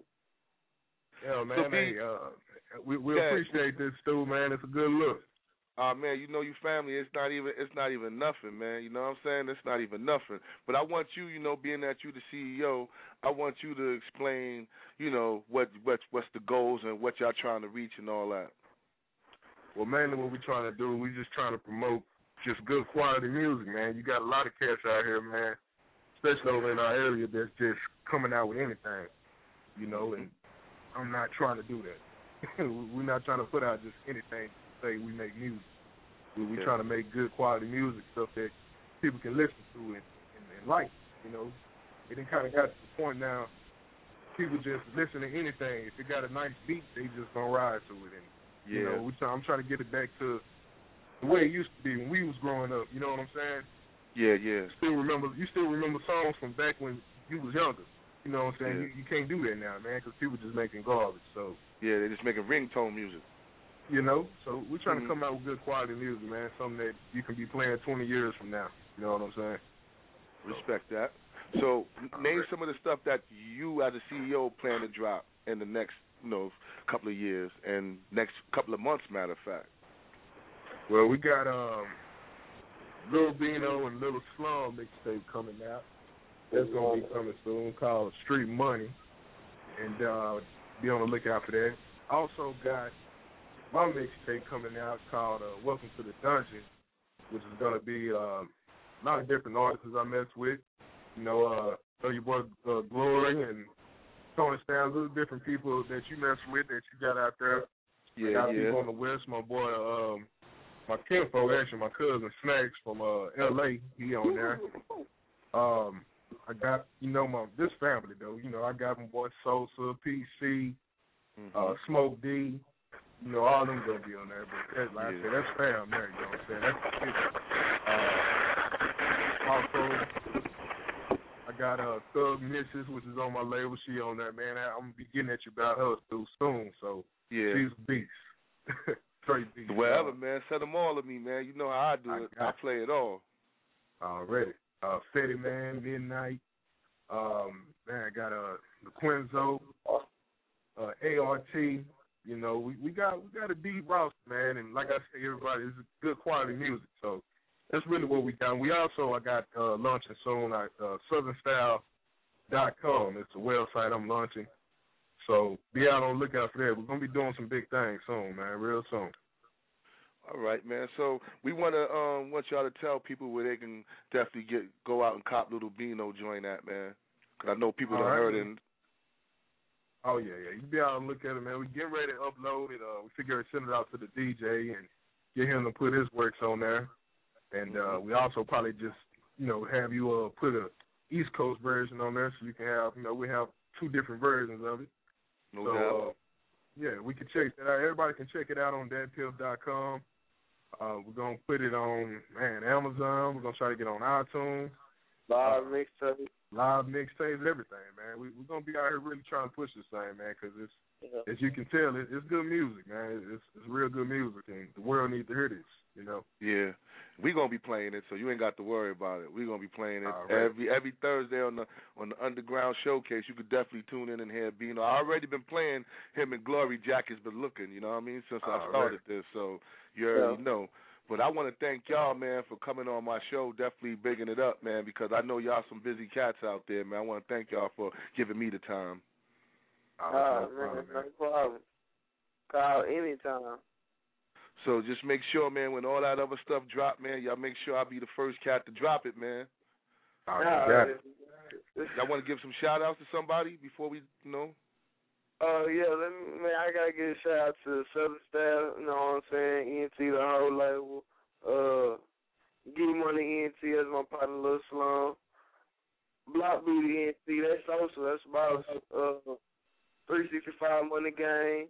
Yeah, man. So, B, hey, uh, we we yeah. appreciate this, Stu, man. It's a good look. Uh, man, you know you family. It's not even. It's not even nothing, man. You know what I'm saying? It's not even nothing. But I want you, you know, being that you the C E O, I want you to explain, you know, what what what's the goals and what y'all trying to reach and all that. Well, mainly what we're trying to do, we're just trying to promote just good quality music, man. You got a lot of cats out here, man, especially over in our area that's just coming out with anything, you know, and I'm not trying to do that. We're not trying to put out just anything to say we make music. We're Yeah. trying to make good quality music, stuff that people can listen to and, and, and like, you know. It done kind of got to the point now, people just listen to anything. If it got a nice beat, they just gonna ride to it. And, Yeah. you know, we try, I'm trying to get it back to the way it used to be when we was growing up. You know what I'm saying? Yeah, yeah. Still remember, you still remember songs from back when you was younger. You know what I'm saying? Yeah. You, you can't do that now, man, because people just making garbage. So, Yeah, they're just making ringtone music. you know, so we're trying Mhm. to come out with good quality music, man, something that you can be playing twenty years from now. You know what I'm saying? Respect that. So, name some of the stuff that you, as a C E O, plan to drop in the next, you know, couple of years and next couple of months. Matter of fact. Well, we got um, Lil Bino and Little Slum mixtape coming out. That's gonna be coming soon, called Street Money, and uh, be on the lookout for that. Also got my mixtape coming out called uh, Welcome to the Dungeon, which is gonna be uh, a lot of different artists I mess with. You know, uh, so your boy uh, Glory and Tony Stanza, different people that you mess with that you got out there. Yeah, I got yeah. people on the West. My boy, um, my kinfolk, actually, my cousin Snacks from uh, L A. He on there. Um, I got, you know, my this family though. You know, I got my boy Sosa, P C, Mhm. uh, Smoke D. You know, all them gonna be on there. But that, like Yeah. I said, that's fam there. You know what I'm saying? That's the shit. Uh, also, I got uh, Thug Missus, which is on my label. She on there, man. I, I'm gonna be getting at you about her too soon. So Yeah. she's a beast. Straight beast. Whatever, uh, man. Send them all to me, man. You know how I do I it. got I play it all. Already. Uh, Fetty Man, Midnight. Um, man, I got uh, the Quinzo, uh, A R T. You know, we, we got we got a deep roster, man. And like I say, everybody, it's good quality music. So that's really what we got. And we also, I got uh, launching soon at uh, southern style dot com. It's a website I'm launching. So be out on the lookout for that. We're going to be doing some big things soon, man, real soon. All right, man. So we want to um want y'all to tell people where they can definitely get go out and cop Little Bino join that, man. Because I know people All don't right. heard it. Oh, yeah, yeah. You be out and look at it, man. We getting ready to upload it. Uh, we figure to send it out to the D J and get him to put his works on there. And uh, we also probably just, you know, have you uh, put a East Coast version on there so you can have, you know, we have two different versions of it. No so, doubt. uh, yeah, we can check that out. Everybody can check it out on dat piff dot com. Uh, we're going to put it on, man, Amazon. We're going to try to get on iTunes. Live uh, mixtape. Live mixtapes, everything, man. We, we're going to be out here really trying to push this thing, man, because it's, yeah. as you can tell, it, it's good music, man. It's, it's real good music, and the world needs to hear this, you know. Yeah. We're going to be playing it, so you ain't got to worry about it. We're going to be playing it All right. every every Thursday on the on the Underground Showcase. You could definitely tune in and hear Bino. I already been playing him and Glory Jack has been looking, you know what I mean, since All I started right. this, so you already Yeah. know. But I want to thank y'all, man, for coming on my show, definitely bigging it up, man, because I know y'all some busy cats out there, man. I want to thank y'all for giving me the time. Oh, Oh, no man, problem, no man. problem. Call anytime. So just make sure, man, when all that other stuff drop, man, y'all make sure I be the first cat to drop it, man. Oh, Nah, you got it. Y'all want to give some shout-outs to somebody before we, you know? Oh, uh, yeah, let me, man, I got to give a shout out to the Southern Staff, you know what I'm saying, E N T, the whole label. Uh, Get Money E N T, that's my partner, Lil Slum. Block Beauty E N T, that's social, that's about uh, three sixty-five Money Gang.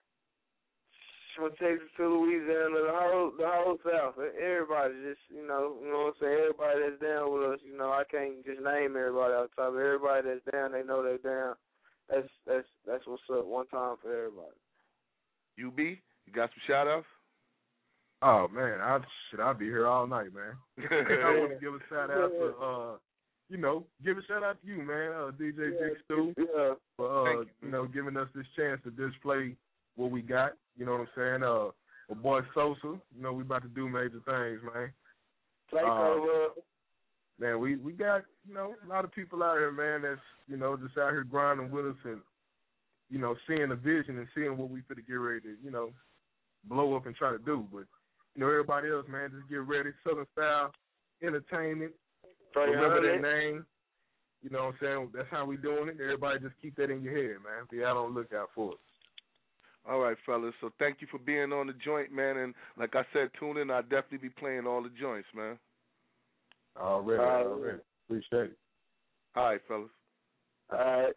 From Texas to Louisiana, the whole the whole South, everybody just, you know, you know what I'm saying, everybody that's down with us, you know, I can't just name everybody off the top. Everybody that's down, they know they're down. That's that's that's what's up. One time for everybody. U B, you got some shout outs? Oh man, I should I be here all night, man. I want to give a shout out to uh you know, give a shout out to you, man, uh D J Yeah, Big Stu, yeah. for uh Thank you, you know, giving us this chance to display what we got, you know what I'm saying? Uh my boy Sosa, you know, we about to do major things, man. Take Uh, over. Man, we, we got, you know, a lot of people out here, man, that's, you know, just out here grinding with us and, you know, seeing the vision and seeing what we finna get ready to, you know, blow up and try to do. But, you know, everybody else, man, just get ready. Southern Style Entertainment. Remember that name. You know what I'm saying? That's how we doing it. Everybody just keep that in your head, man. Be out on the lookout for it. All right, fellas. So thank you for being on the joint, man. And like I said, tune in. I'll definitely be playing all the joints, man. Already, All right. already. Appreciate it. All right, fellas. All right.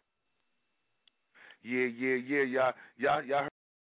Yeah, yeah, yeah. Y'all, y'all, y'all heard.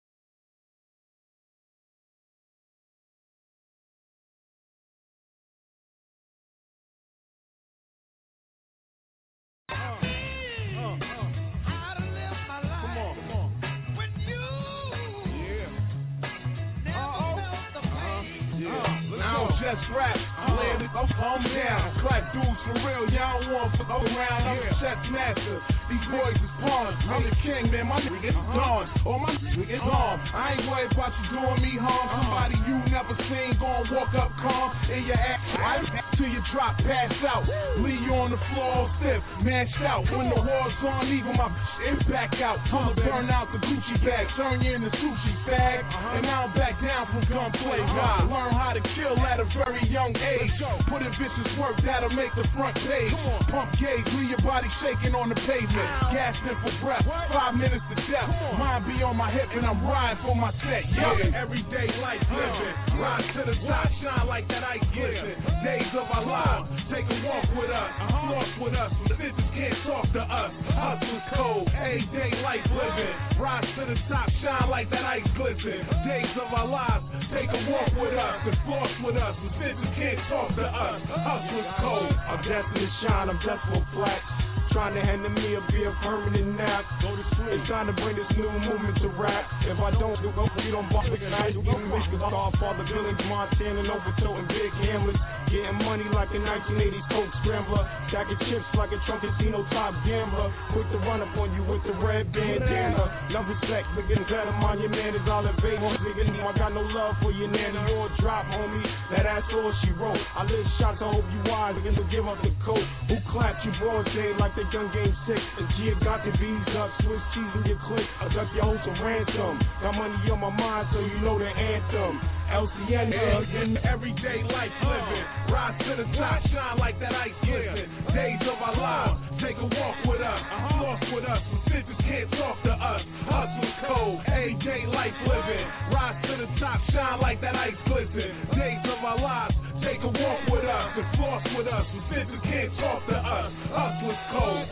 Just rap, land it, I'm calm down. Clap dudes for real, y'all don't want to go around. I'm the chess master. These boys is pawns. I'm the king, man. My nigga is gone. Or my nigga is gone. I ain't worried about you doing me harm. Somebody you never seen gon' walk up calm in your ass right till you drop, pass out. Leave you on the floor, stiff, mashed out. When the war's on, even my shit back out. I'ma burn out the Gucci bag, turn you into sushi fag. And I don't back down from gunplay. God, learn how to kill at a very young age. Put in vicious work that'll make the front page. Pump gauge, leave your body shaking on the pavement. Gasping for breath, five minutes to death. Mine be on my hip and I'm riding for my set. Yeah, everyday life living. Rise to the top, shine like that ice glisten. Days of our lives, take a walk with us. Floss with us, the bitches can't talk to us. Hustle's cold, everyday life living. Rise to the top, shine like that ice glisten. Days of our lives, take a walk with us. And floss with us, the bitches can't talk to us. Hustle's cold. I'm destined to shine, I'm destined for flex. Trying to hand to me a be a permanent nap. Go to sleep. It's time to bring this new movement to rap. If I don't do go, you don't bother. I do give me cause I'm all father Billings, Montana, overtoe and big hammers. Getting money like a nineteen eighties Coke scrambler. Stacking chips like a trunk casino top gambler. Quick to run up on you with the red bandana. Love respect, looking better, mind your man is all evade. Nigga, I got no love for your nanny. You're a drop, homie. That ass all she wrote. I live shots, I hope you wise. Begin to give up the coat. Who clapped you broad day like the gun game six? And G got the V's up, Swiss cheese in your click. I got your host a ransom. Got money on my mind, so you know the anthem. L C N in everyday life living. Rise to the top, shine like that ice glisten. Days of our lives, take a walk with us. Floss with us, some sisters can't talk to us. Hustle's cold, everyday life living. Rise to the top, shine like that ice glisten. Days of our lives, take a walk with us. And floss with us, some sisters can't talk to us. Hustle's cold.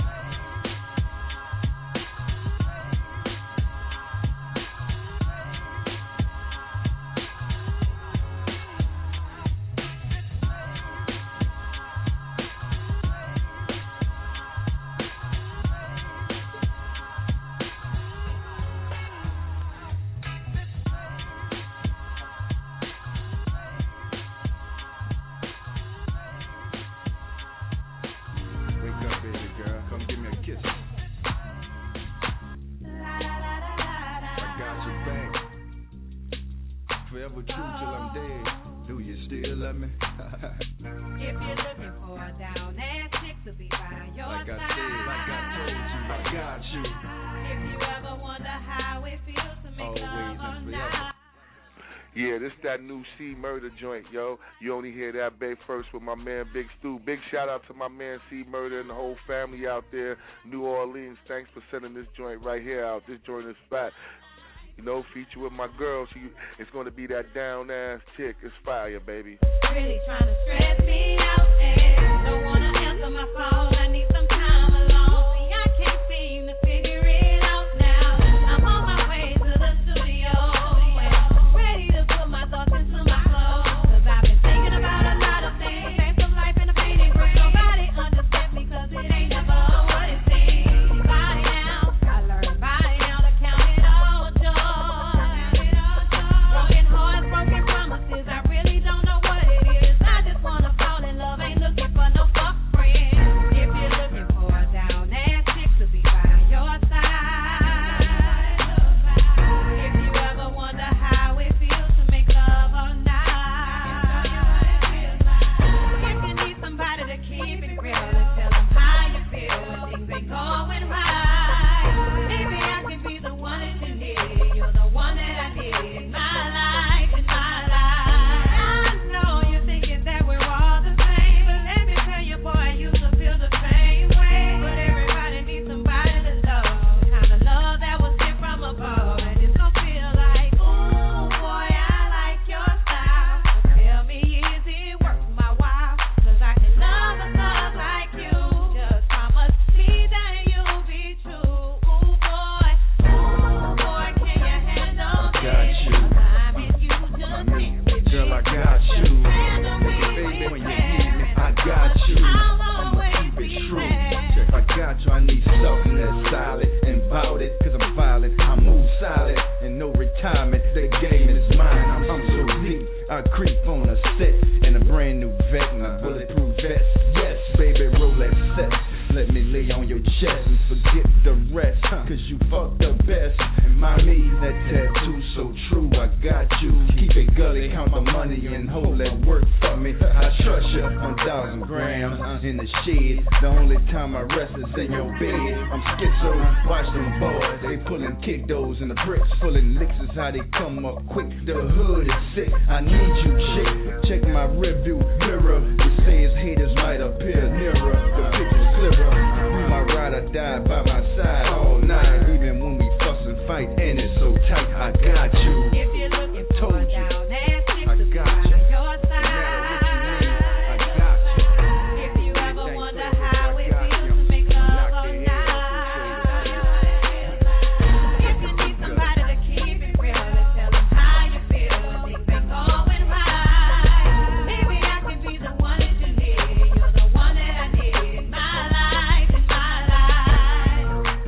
Yeah, this that new C Murder joint, yo. You only hear that babe first with my man Big Stu. Big shout out to my man C Murder and the whole family out there, New Orleans. Thanks for sending this joint right here out. This joint is fat. You know, feature with my girl. She, it's going to be that down ass chick. It's fire, baby. Really trying to stress me out and don't want to answer my phone. I need some time alone. See, I can't seem to figure it out now. I'm on my way to the studio and ready to put my thoughts into my clothes. Cause I've been thinking about a lot of things. Faced of life in a painted frame. Nobody understands me cause it ain't never what it seems. By now, I learned by now to count it all joy. Broken hearts, broken promises. I really don't know what it is. I just wanna fall in love. Ain't looking for no fuck friends. If you're looking for a down ass chick to be by your side. If you ever wonder how it feels to make love all night. If you need somebody to keep it real and tell them how you feel when things ain't going right. Maybe I can be the one that you need. You're the one that I need in my life, in my life. I know you're thinking that we're all the same, but let me tell you, boy, I used to feel the same way. But everybody needs somebody to love, the kind of love that was sent from above. And it's gonna feel like, ooh, boy, I like your style. But tell me, is it worth my while? Cause I can love a thug like you. Just promise me that you'll be true. Ooh, boy, ooh, boy, can you handle me? got you. Cause I'm in you just can't Girl, I got you. Baby, when you need me, I got you. I'ma keep it true. I got you. I need something that's solid and bout it. Cause I'm violent, I move solid. And no retirement, the game is mine. I'm, I'm so deep, I creep on a set. And a brand new vet and a bulletproof vest. Yes, baby, Rolex sets. Let me lay on your chest and forget the rest. Cause you fuck the best. And mommy, that tattoo so true, I got you. Keep it gully, count my money and hold that work for me. I trust you, one thousand grams in the shed. The only time I rest is in your bed. I'm schizo, watch them boys. They pulling kick those and the bricks pulling licks is how they come up quick. The hood is sick, I need you chick. Check my review mirror. It says haters might appear nearer. The picture's clearer. You my ride or die by my side all night. Even when we fuss and fight and it's so tight, I got you. If you're looking for a down ass chick to be by your side. I got you. If you ever wonder how it feels to make love all night. If you need somebody to keep it real and tell them how you feel when things ain't going right. Maybe I can be the one that you need. You're the one that I need in my life, in my life.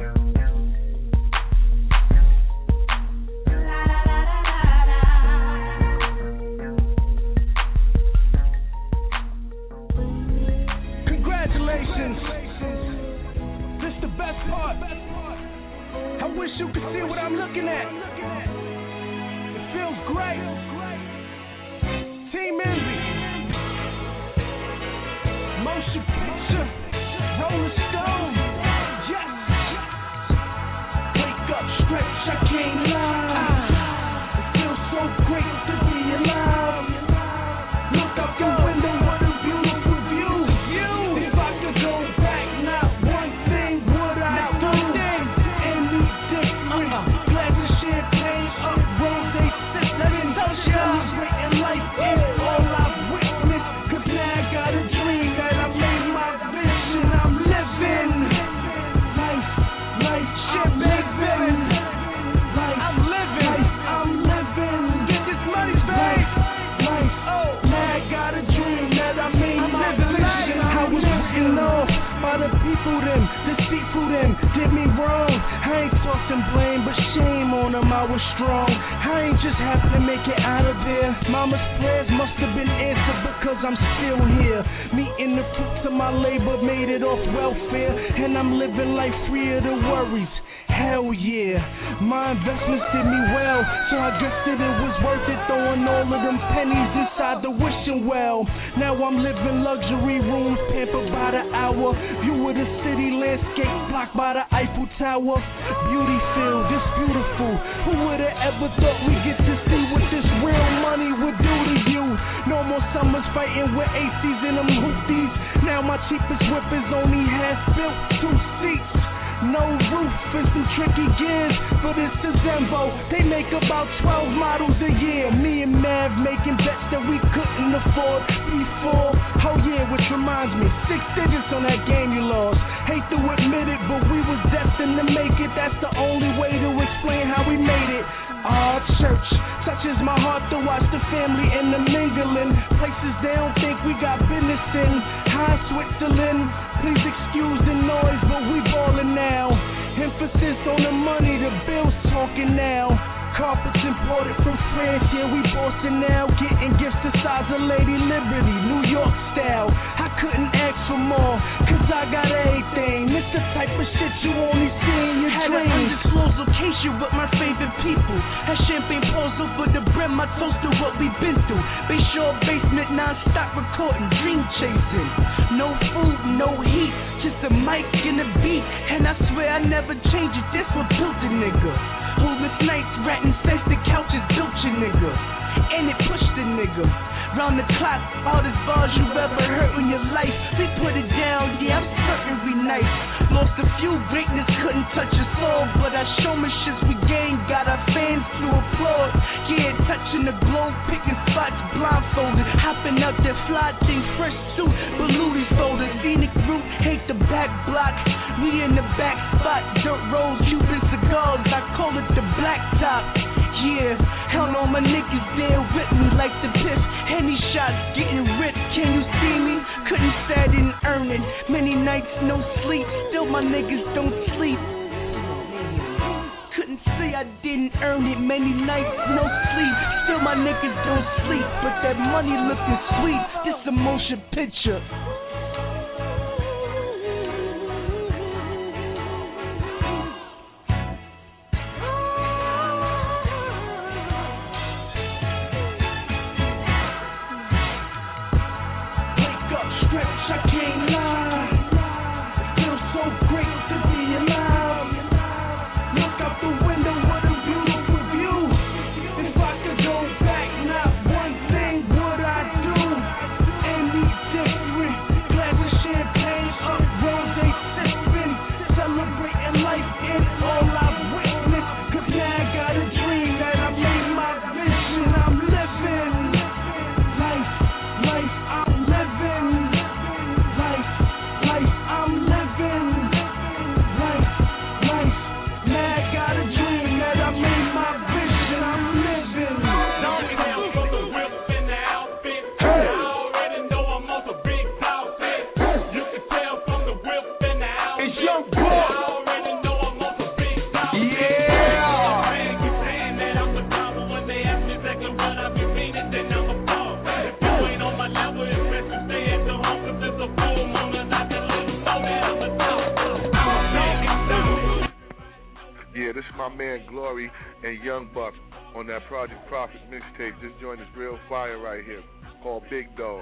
La la la la la la. Congratulations. This the best part. I wish you could see what I'm looking at. It feels great. Team Envy. Motion picture. Rolling Stone. Yes. Wake up, stretch, I can't lie. It feels so great to be alive. Look out your window, what a beautiful view. If I could go back, not one thing would I do. Any different. Glass of champagne, up rose, sip, let it touch you. Celebrating life is all I've witnessed. Cause now I got a dream that I made my vision. I'm living life, life, shit, living life. I'm living, I'm living. Get this money, babe. Life, oh, now I got a dream that I made my vision. I was written off by the people, them deceitful, them did me wrong. I ain't tossing blame, but shame on them. I was strong. I ain't just happen to make it out of there. Mama's prayers must have been answered because I'm still here. Meeting the fruits of my labor, made it off welfare, and I'm living life free of the worries. Hell yeah, my investments did me well, so I guess that it was worth it throwing all of them pennies inside the wishing well. Now I'm living luxury rooms, pampered by the hour, view of the city landscape blocked by the Eiffel Tower. Beauty field, it's beautiful. Who would have ever thought we get to see what this real money would do to you? No more summers fighting with A Cs and them hoopties. Now my cheapest whip is only half built, two seats. No roof and some tricky gears, but it's a Zembo. They make about twelve models a year. Me and Mav making bets that we couldn't afford before. Oh yeah, which reminds me, six digits on that game you lost. Hate to admit it, but we was destined to make it. That's the only way to explain how we made it. Our church touches my heart to watch the family and the mingling. Places they don't think we got business in. High Switzerland, please excuse the noise, but we ballin' now. Emphasis on the money, the bills talking now. Carpets imported from France, yeah, we bossing now. Getting gifts the size of Lady Liberty, New York style. I couldn't ask for more, cause I got everything. It's the type of shit you only see in your Had dreams. Had an undisclosed location with my favorite people. Had champagne pours over the brim, I toasted what we been through. Bayshore basement, non-stop recording, dream chasing. No food, no heat, just a mic and a beat. And I swear I never change it, that's what built a nigga. Homeless nights, ratting sense, the couches built your nigga. And it pushed the nigga. Round the clock, all the bars you ever heard in your life. We put it down, yeah, I'm certain we nice. Lost a few, greatness couldn't touch us all. But our showmanships we gained, got our fans to applaud. Yeah, touching the globe, picking spots, blindfolded. Hopping out that fly thing, fresh suit, Belutis folded. Scenic route, hate the back block. We in the back spot, dirt roads, Cuban cigars. I call it the black top. Yeah, hell no, my niggas there with me like the piss. Henny shots getting ripped, can you see me? Couldn't say I didn't earn it. Many nights no sleep, still my niggas don't sleep. Couldn't say I didn't earn it. Many nights no sleep, still my niggas don't sleep. But that money looking sweet, this a motion picture. On that Project Profit mixtape, this joint is real fire right here, called Big Dog.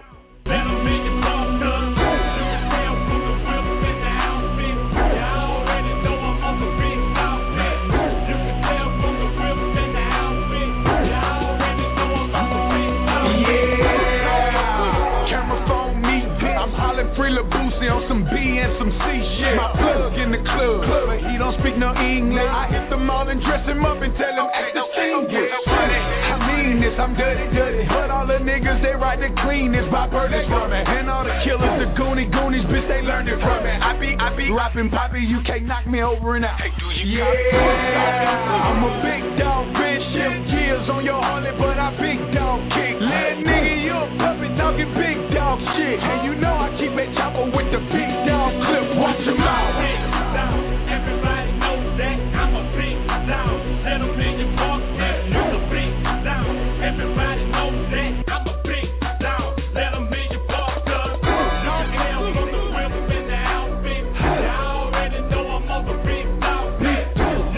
Free Lil Boosie on some B and some C shit. My plug in the club, but he don't speak no English. I hit them all and dress him up and tell him act distinguished. I mean this, I'm dirty, dirty. But all the niggas, they ride the cleanest by Burley Woman. And all the killers, the Goonie Goonies, bitch, they learned it from me. I be, I be rapping Poppy, you can't knock me over and out. Yeah, I'm a big dog, red ship tears on your Harley, but I big dog kick. Little nigga, you a puppet talking big dog shit. And you know I keep it chopper with the big dog clip. Watch him out. Everybody knows that I'm a big dog. Let them in your park, you a big dog. Everybody knows that I'm a big dog. Let them in your park, cause don't hell from the whip in the outfit. You already know I'm on the big dog.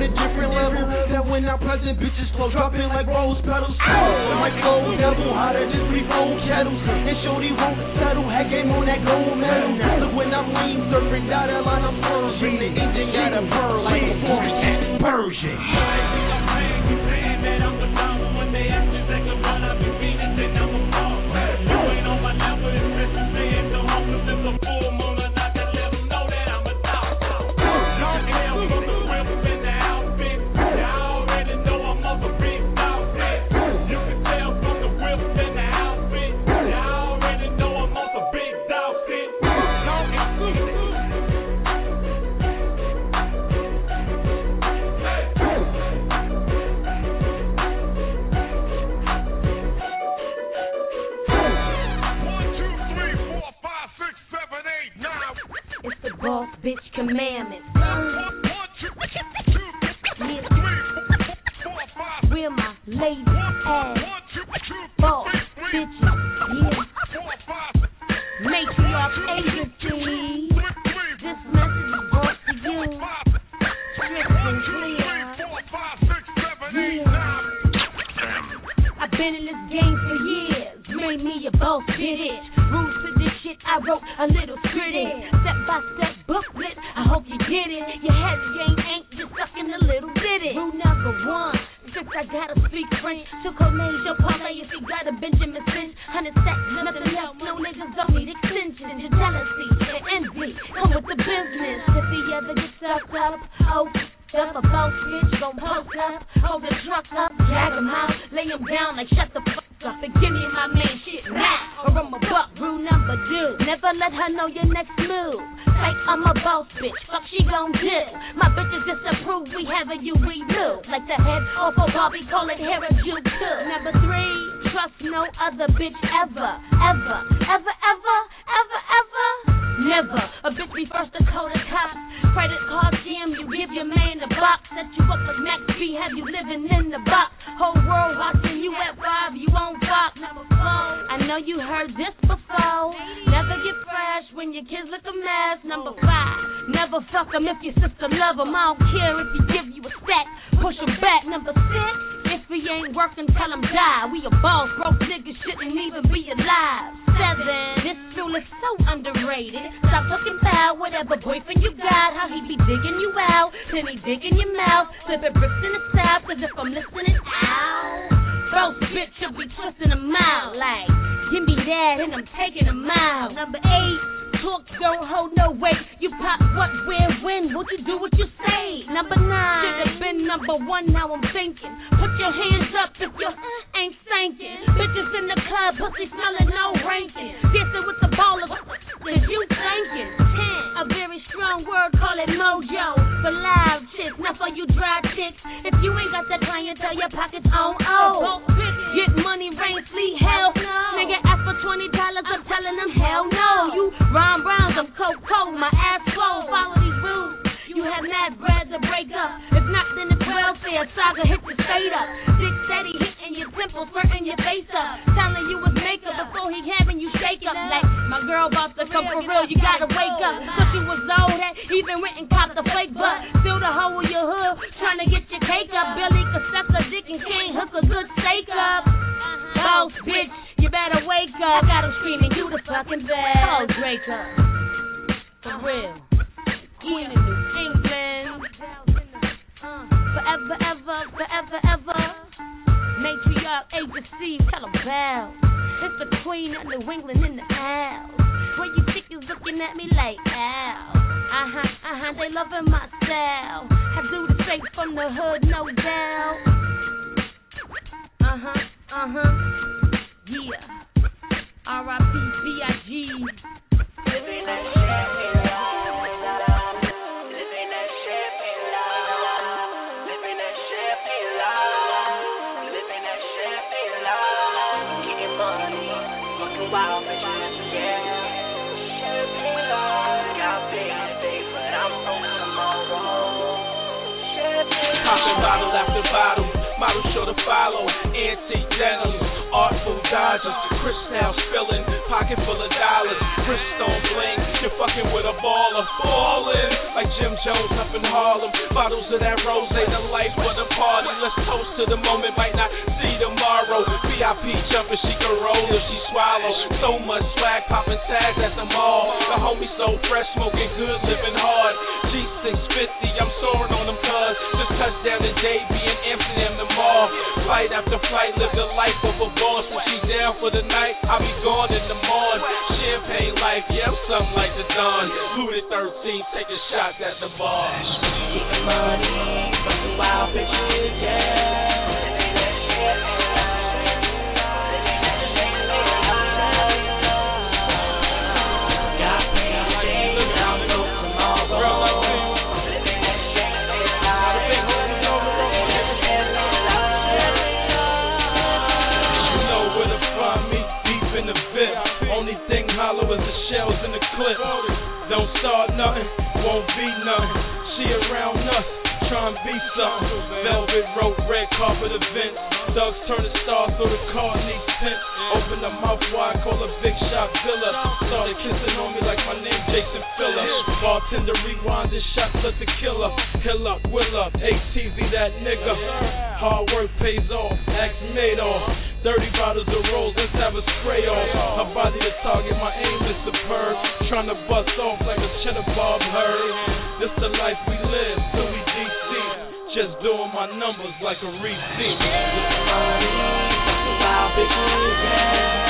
on a different level. That when I'm present, bitches flow, dropping like rose petals. My flow devil, hotter than three phone kettles. And shorty won't settle, had game on that gold medal. Look when I'm lean, surfing dotted line, I'm flourishing. The engine got a purr like a forest cat, Persian. Boss bitch commandments. Where my lady ass boss bitches, yeah. Matriarch agency. This message is brought to you. Strict and clear. Yeah. I've been in this game for years. Made me a boss bitch. Rules to this shit I wrote a little pretty. Step by step booklet, I hope you get it. Your head game ain't just stuck in a little bitty. Rule number one, since I gotta speak French. To Conasia parlay if you got a Benjamin Cinch. Hundred stacks, nothing else, no niggas don't need extensions. Your jealousy and envy come with the business. If he ever gets stuck up, oh, if a boss bitch gon' post up, hold the truck up, drag him out, lay him down like shut the fuck up and give me my man shit now, or I'm a buck. Rule number two, never let her know your next move. Like I'm a boss bitch, fuck she gon' do. My bitches disapprove, we having you remove. Like the head off a Barbie, call it hair and juke too. Number three, trust no other bitch ever, ever, ever, ever, ever, ever. Never, a bitch be first to call the cops. Credit card jam, you give your man the box. Set you up like Max B, have you living in the box. Whole world watching you at five, you on Fox. Number four, I know you heard this before. Never get fresh when your kids look a mess. Number five, never fuck them if your sister love them. I don't care if he give you a stack, push him back. Number six, if he ain't working, tell him die. We a boss, broke niggas shouldn't even be alive. Seven, this fool is so underrated. Stop talking about whatever boyfriend you got, how he be digging you out, then he digging your mouth, slipping bricks in the south, cause if I'm listening out, both bitch will be twisting them out, like, give me that and I'm taking them out. Number eight, talk don't hold no weight, you pop what, where, when, what you do, what you say. Number nine, should've been number one, now I'm thinking, put your hands up if you uh, ain't sinking. Bitches in the club, pussy smelling, no ranking, dancing with the ballers, is you thinking? Ten, a very strong word, call it mojo, for live chicks, not for you dry chicks. If you ain't got that clientele, your pockets on oh. Get money, rain, sleet, hell no. Nigga ask for twenty dollars, I'm telling them hell no. You Ron Browns, I'm cold, cold, my ass cold, follow these rules. You have mad bread to break up. If not, then it's welfare. Saga hit the state up. Dick steady hitting your temples, flirting your face up. Telling you it's makeup before he having you shake up. Like, my girl about to come for real, you gotta wake up. So she was old, that even went and copped a fake butt. Still the hoe in your hood, trying to get your cake up. Billy could suck a dick and can't hook a good steak up. Boss bitch, you better wake up. I got him screaming, you the fucking best. Oh, Draco. For real. Queen of New England. Uh, forever, ever, forever, ever. Matriarch agency, tell them bow. It's the queen of New England in the house. Where you chickens looking at me like, ow. Uh-huh, uh-huh, they loving my style. I do the straight from the hood, no doubt. Uh-huh, uh-huh, yeah. R I P B I G. Living that shit, wild bitches, yeah. Got big, but I'm on tomorrow. Popping bottle after bottle, my model sure to follow. Antique denims, artful dodgers, crystal spilling, pocket full of dollars, Bridgestone bling. You're fucking with a baller, ballin' like Jim Jones up in Harlem. Bottles of that rose, the life of the party. Let's toast to the moment, might not see tomorrow. V I P jumping, she can roll if she swallow. So much swag, popping tags at the mall. The homie so fresh, smoking good, living hard. G six fifty, I'm soaring on them cuz. Just touched down to J B in Amsterdam, the mall. Flight after flight, live the life of a boss. When she down for the night, I'll be gone in the morning. Champagne life, yeah, I'm something like the Don. Louis thirteen, taking shots at the bar. Getting money from the wild bitches, yeah. Only thing hollow is the shells in the clip. Don't start nothing, won't be nothing. She around us, trying to be something. Velvet rope, red carpet events. Thugs turn to stars, so the car needs pimps. Open the mouth wide, call a big shot villa. Started kissing on me like my name Jason Filler. Bartender rewind and shots at the killer. Hill up, will up, A T V that nigga. Hard work pays off, axe made off. thirty bottles of rolls, let's have a spray off. Her body the target, my aim is superb. Trying to bust off like a cheddar bob herd. This the life we live, till we D C. Just doing my numbers like a receipt. Wild bitches, yeah.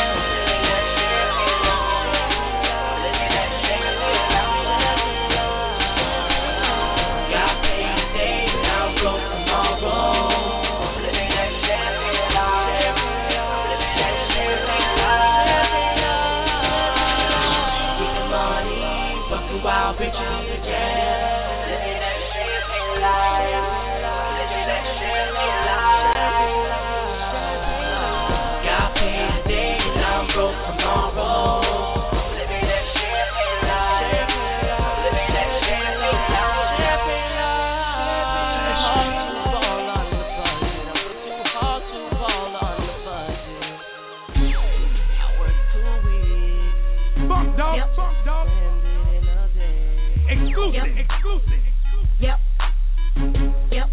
Wild bitches, yeah. Living that champagne life. Living that champagne life. Got paid today, now I'm broke tomorrow. Living that champagne life. Living that champagne life. Too ball on the budget. I'm too hard to ball on the budget. I work two weeks. Fuck dog, yep. Fuck dog. Exclusive, yep. Exclusive. Yep. Yep.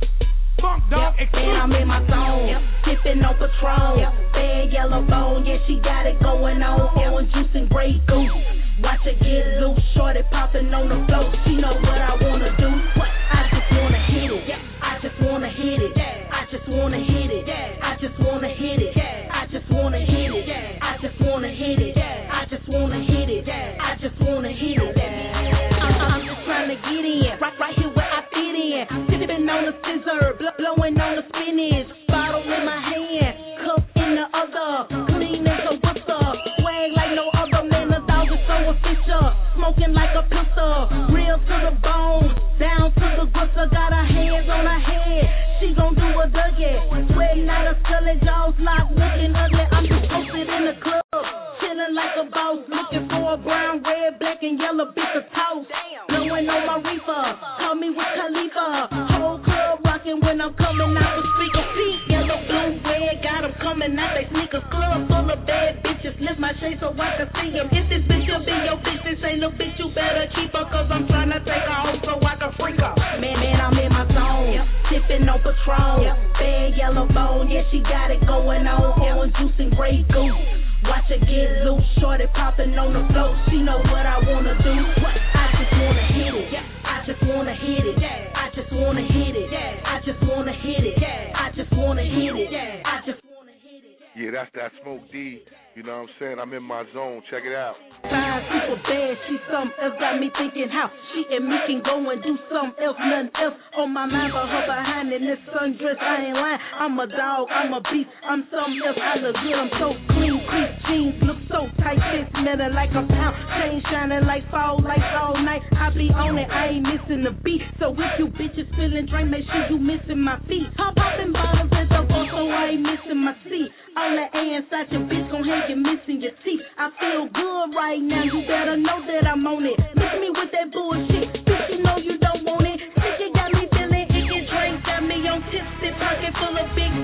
Funk dog, yep. Exclusive. And I'm in my zone, yep. Sipping on Patron. Yep. Bad yellow bone, yeah, she got it going on. Orange juice and Grey Goose. Watch her get loose, shorty popping on the floor. She know what I wanna do. What? I just wanna hit it. Yep. I just wanna hit it. I just wanna hit it. I just wanna hit it. I just wanna hit it. I just wanna hit it. I just wanna hit it. I just wanna hit it. I'm just trying to get in, right, right here where I fit in. Sipping on the scissor, bl- blowing on the spinach. Bottle in my hand, cup in the other. Clean as a whistle, swag like no other man. The dog is so official, smoking like a pistol. Real to the bone, down to the gristle. Got her hands on her head, she gon' do a dougie. Sweating out her skull and jaws locked, looking ugly. I'm just posted in the club, chilling like a boss. Looking for a brown, red, black, and yellow bitch of toast. Blowing on my reefer, call me with Khalifa. Whole club rocking when I'm coming out the speaker. Pink, yellow, blue, red, got them coming out they sneakers. Club full of bad bitches, lift my shade so I can see them. If this bitch will be your bitch, this ain't no bitch, you better keep her. Cause I'm trying to take her home so I can freak her. Man, man, I'm in my zone, yep. Sipping on Patron. Yep. Bad yellow bone, yeah, she got it going on. Orange juice and Grey Goose. Watch her get loose, shorty popping on the floor. She know what I wanna do. What? I just wanna hit it. I just wanna hit it. I just wanna hit it. I just wanna hit it. I just wanna hit it. I just wanna hit it. Yeah, that's that Smoke D. You know what I'm saying? I'm in my zone. Check it out. Fine, super bad, she something else. Got me thinking how she and me can go and do something else. Nothing else on my mind but her behind in this sundress. I ain't lying. I'm a dog, I'm a beast, I'm something else. I look good, I'm so clean. Crease jeans look so tight, fit smelling like a pound. Chain shining like fall lights all night. I be on it, I ain't missing the beat. So if you bitches feeling drained, make sure you missing my feet. Pop popping bottles at the bar, so I ain't missing my seat. All that A inside your bitch gon' have you missing your teeth. I feel good right now, you better know that I'm on it. Mix me with that bullshit, bitch, you know you don't want it. Sick, it got me feeling icky, drink got me on tipsy, pocket full of big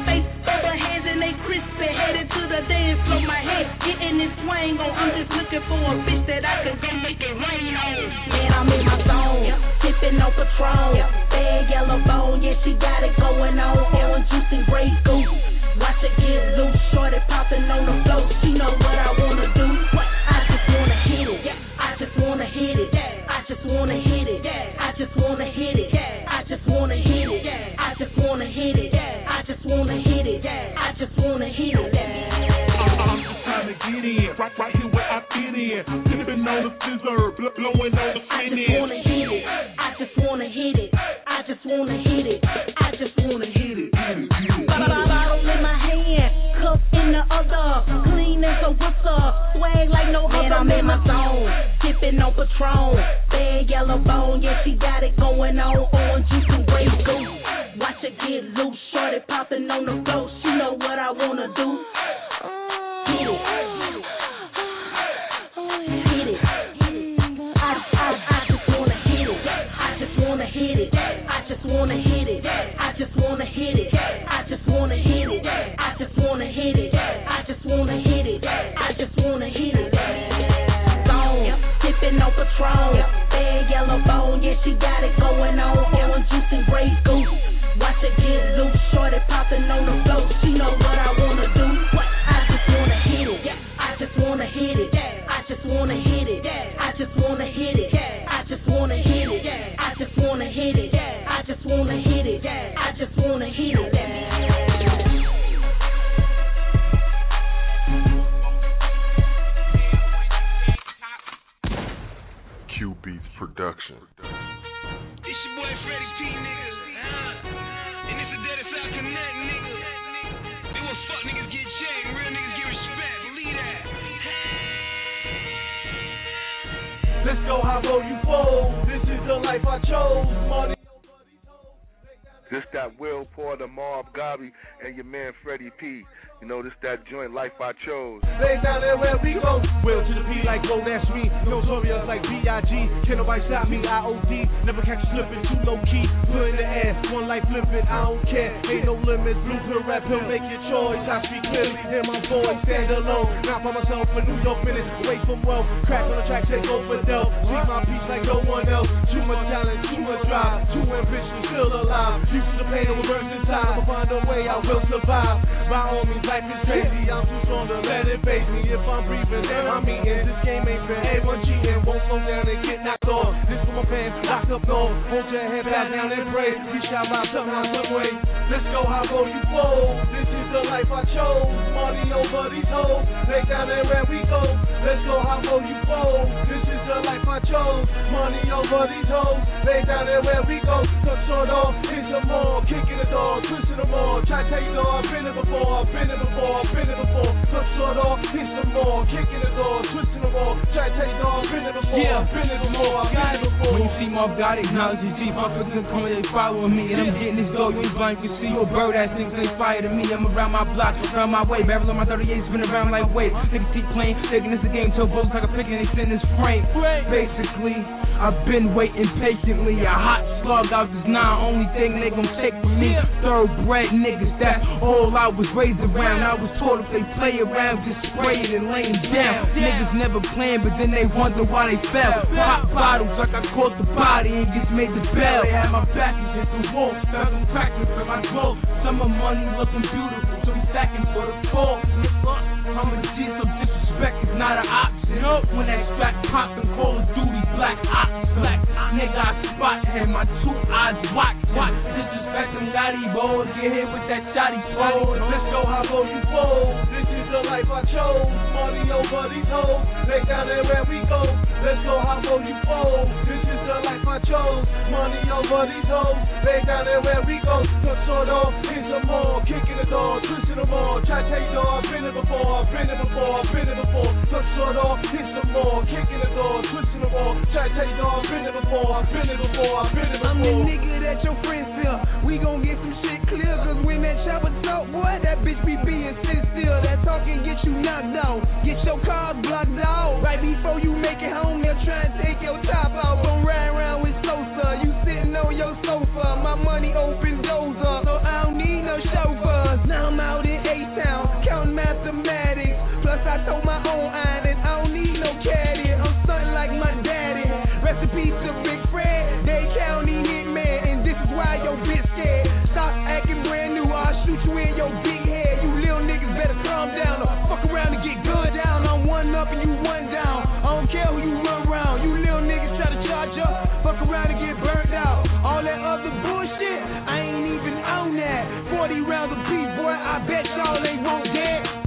that I can go make it rain on. Man, I'm in my zone, sipping on Patron. Bad yellow bone, yeah, she got it going on. Orange juice and Grey Goose. Watch it get loose, shorty popping on the floor. She know what I wanna do. I just wanna hit it. I just wanna hit it. I just wanna hit it. I just wanna hit it. I just wanna hit it. I just wanna hit it. I just wanna hit it. I just wanna hit it. I'm just trying to get in, right, right here where I fit in. Sipping on the scissor, bl- blowing on the I finish. just wanna hit it. I just wanna hit it. I just wanna hit it. I just wanna hit it. Bottle in my hand, cup in the other. Clean as a whistle, swag like no other. Man, I'm in my zone, sipping on Patron. Bad yellow bone, yeah, she got it going on. Orange juice and Grey Goose. Watch it get loose, shorty popping on the floor. She know what I wanna do. Hit it. Hit it. I, I, I just wanna hit it. I just wanna hit it. I just wanna hit it. I just wanna hit it. I just wanna hit it. I just wanna hit it. I just wanna hit it. I just wanna hit it. Zone, sipping on Patron. Bad yellow bone, yeah, she got it going on. Orange juice and Grey Goose. Watch it get loose, shorty popping on the floor. She know what I wanna do. I just wanna hit it. I just wanna hit it. I just wanna hit it. I just wanna hit it. I just wanna hit it. I just wanna hit it. I just wanna hit it. I just wanna hit it. Q Beats Production. It's your boy Freddie P, nigga. Uh, and it's a Dead South Connect, nigga. It was fuck niggas get checked, real niggas get respect. Believe that. Let's go, how low you fold. This is the life I chose. Money. This that Will Porter, Marv Garvey, and your man Freddie P. You know, this that joint Life I Chose. Lay down there where we go. Will to the P like go, that's me. Notorious like B I G. Can't nobody stop me, I O D. Never catch you slipping, too low key. Put in the air, one life flipping, I don't care. Ain't no limits, blueprint rap, he'll make your choice. I speak clearly, hear my voice, stand alone. Not by myself, for New York minutes, away from wealth. Crack on the track, take over Del. Speak my peace like no one else. Too much talent, too much drive. Too ambitious, still alive. Used to the pain of a burst inside. I'ma find a way, I will survive. By all means, life is crazy, I'm too strong to let it face me. If I'm breathing, then I'm eating. This game ain't fair, everyone cheating. Won't slow down and get knocked off. This for my fans, locked up north. Hold your head back down and pray. We shall rise somehow, some way. Let's go, how low you fall. This is the life I chose. Money over these hoes. Lay down there where we go. Let's go, how low you fall. This is the life I chose. Money over these hoes. Lay down there where we go. Touch short off, hit some more. Kicking the door, twisting them all. Try to tell you, though, I've been it before. I've been it before. I've been it before. Touch short off, hit some more. Kicking the door, twisting them all. Try to tell you, though, I've been it before. Yeah. I've been it before. I've been it before. When you see Marv God, acknowledge his G. Motherfuckers come and they following me. And I'm getting this dough, you ain't blind, you see your bird ass niggas ain't fire to me. I'm around my block, around my way. Barrel on my thirty-eight, spin around like weight. Niggas keep playing, thinking it's a game till bullets like a pick and they send this frame. Basically, I've been waiting patiently. A hot slug out this nine, only thing they gon' take from me. Thoroughbred niggas, that's all I was raised around. I was taught if they play around, just spray it and lay it down. Niggas never planned, but then they wonder why they fell. Pop bottles like I caught the body and just made the bell. They had my back and hit the wall, felt them cracking for my clothes. Summer money looking beautiful, so we stacking for the fall. I'm a G, so disrespect is not an option. When that strap pop and Call of Duty, black ops, black nigga I spot and my two eyes watch, watch. Disrespect them daddy boys, get hit with that shotty flow. Let's go, how low you fall. This is the life I chose. Money over these hoes. Lay down there where we go. Let's go, how low you fall. This is the life I chose. Money over these hoes. Lay down there where we go. Touch short off, hit some more. Kicking the door, twisting them all. Try to tell you, though, I've been it before. I've been it before. I've been it before. Touch short off, hit some more. Kicking the door, twisting them all. Try to tell you, though, I've been it before. I've been it before. I've been it before. I'm the nigga that your friends feel. We gon' get some shit clear. Cause when that chopper talk, boy, that bitch be being sit still. That talking get you knocked out. Get your cars blocked out. Right before you make it home, they'll try and take your top out. Gon' ride around with Sosa. You sitting on your sofa. My money open doors up. So I don't need no chauffeurs. Now I'm out in A-Town, counting mathematics. Plus I told my own iron that I don't need no caddy. I'm so Peace to Big Fred, Dade County hitman, and this is why your bitch scared. Stop acting brand new, I'll shoot you in your big head. You little niggas better calm down or fuck around and get gunned down. I'm one up and you one down. I don't care who you run around. You little niggas try to charge up, fuck around and get burnt out. All that other bullshit, I ain't even on that. forty rounds of beef, boy, I bet y'all ain't won't that.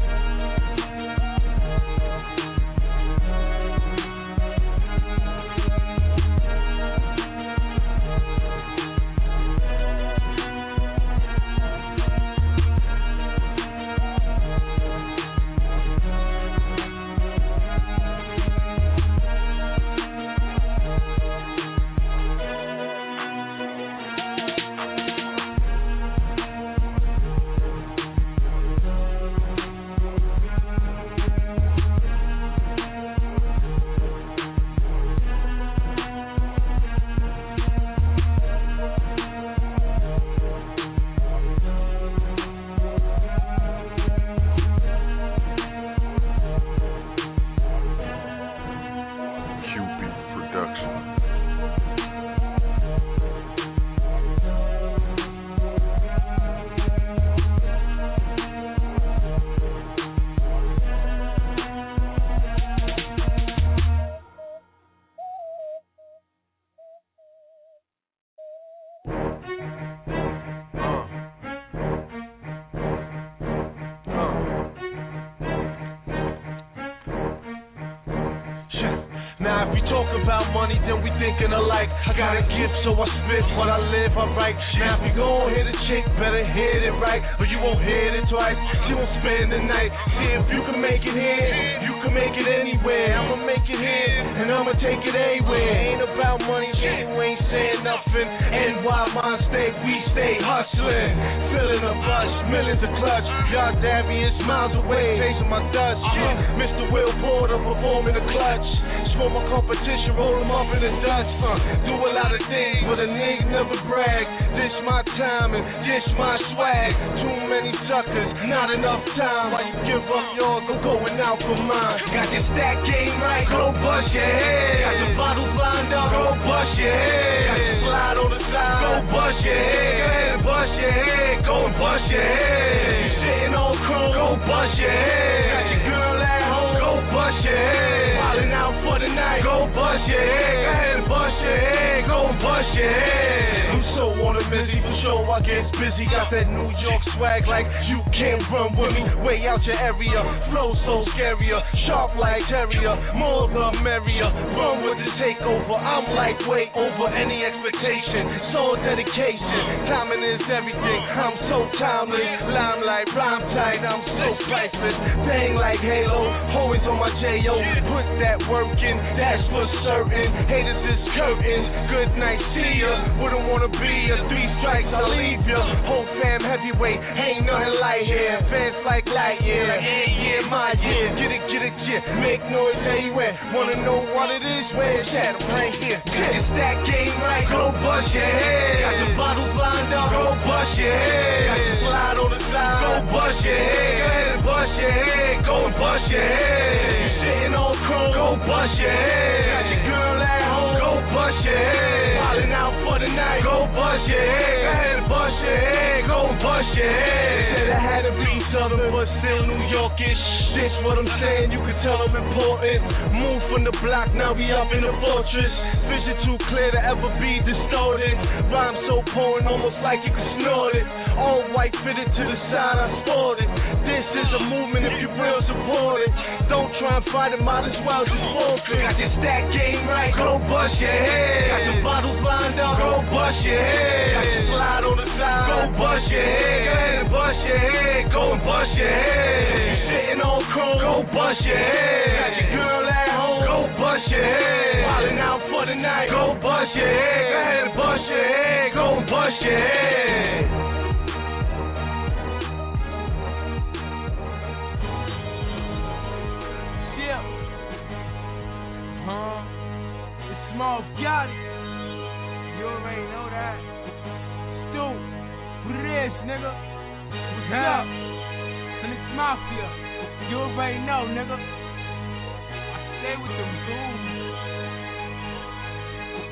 Money, then we thinking alike. I got a gift, so I spit what I live, I write. Now if you gon' hit a chick, better hit it right, or you won't hit it twice. She won't spend the night. See if you can make it here, you can make it anywhere. I'ma make it here, and I'ma take it anywhere. Ain't about money, shit, you ain't saying nothing. And while mine stay, we stay hustling. Filling a bus, millions of clutch. Y'all Darius miles away, chasing my dust. Shit, Mister Will Porter performing the clutch. Smoke my competition, roll them up in the dust. Uh, do a lot of things, but a nigga never brag. This my time and this my swag. Too many suckers, not enough time. Why you give up yours, I'm going out for mine. Got this stack game right, go bust your head. Got the bottles lined up, go bust your head. Got the slide on the side, go bust your head. Go ahead and bust your head, go and bust your head. You sitting on chrome, go bust your head. Got your girl at home, go bust your head. Wildin' out for the night, go bust your head. Go ahead and bust your head, go and bust your head. I'm so on a busy for sure, I get busy. Got that New York swag like you can't run with me. Way out your area, flow so scarier. Sharp like terrier, more the merrier. Run with the takeover, I'm like way over any expectation. So dedication, timing is everything. I'm so timeless, limelight, rhyme tight, I'm so priceless. Bang like Halo, always on my J O. Put that work in, that's for certain. Haters is curtains, good night, see ya. Wouldn't wanna be a three strikes, I'll leave ya. Whole fam heavyweight, ain't nothing light here. Fans like light year, yeah, yeah, my year. Get it, get it, get make noise everywhere. Wanna know what it is? Where's that? I'm right here. It's that game right, go bust your head. Got the bottles lined up, go bust your head. Got the slide on the side, go bust your head. Go ahead and bust your head, go and bust your head. You sitting on chrome, go bust your head. Got your girl at home, go bust your head. Wildin' out for the night, go bust your head. Go ahead and bust your head, go and bust your head. Said I had to be Southern, but still New Yorkish. This what I'm saying, you can tell I'm important. Move from the block, now we up in the fortress. Vision too clear to ever be distorted. Rhyme so pouring, almost like you can snort it. All white fitted to the side, I sport it. This is a movement if you real support it. Don't try and fight it, might as well just forfeit. Got this stack game right, go bust your head. Got the bottles lined up, go bust your head. Got the slide on the side, go bust your head. Go ahead and bust your head, go and bust your head. You sitting on chrome, go bust your head. Got your girl at home, go bust your head. Wildin' out for the night, go bust your head. Go ahead and bust your head, go and bust your head. Yeah. Huh? It's Small got it. You already know that. Stu, what it is, nigga? What's yeah. up? Phoenix Mafia. You already know, nigga. I stay with them dudes.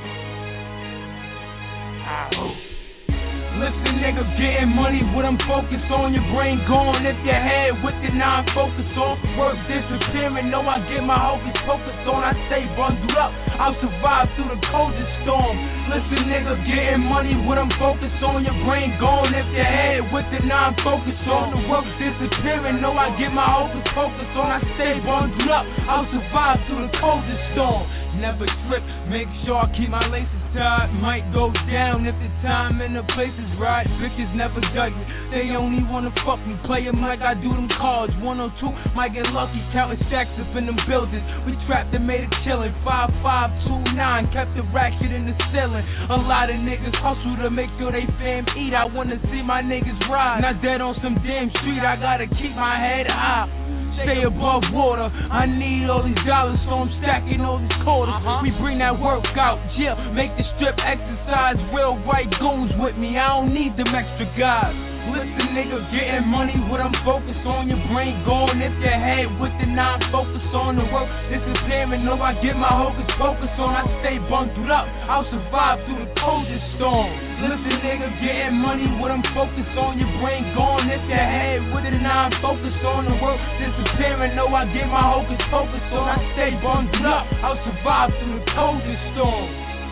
Listen, nigga, getting money, what I'm focused on. Your brain gone if your head with it, now I'm focused on. Work disappearing, know I get my hocus focused on. I stay bundled up, I'll survive through the coldest storm. Listen, nigga, getting money, what I'm focused on. Your brain gone if your head with it, now I'm focused on. The work disappearing, know I get my hocus focused on. I stay bundled up, I'll survive through the coldest storm. Never slip, make sure I keep my laces tied. Might go down if the time and the place is right. Bitches never dug me, they only wanna fuck me. Play 'em like I do them cards. one oh two, might get lucky, counting stacks up in them buildings. We trapped and made it chillin'. five five two nine, kept the ratchet in the ceiling. A lot of niggas hustle to make sure they fam eat. I wanna see my niggas ride, not dead on some damn street. I gotta keep my head high, stay above water. I need all these dollars, so I'm stacking all these quarters. Uh-huh. We bring that work out, yeah, make the strip exercise. Real white goons with me, I don't need them extra guys. Listen, nigga, getting money, what I'm focused on. Your brain gone if your head with the nine focused on. The work disappearing, know I get my hocus focus on. I stay bundled up, I'll survive through the coldest storm. Listen, nigga, getting money, what I'm focused on. Your brain gone if your head with the nine focused on. The work disappearing, know I get my hocus focus on. I stay bundled up, I'll survive through the coldest storm.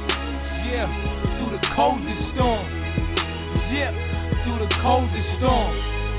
Yeah, through the coldest storm. Yeah, through the coldest storm.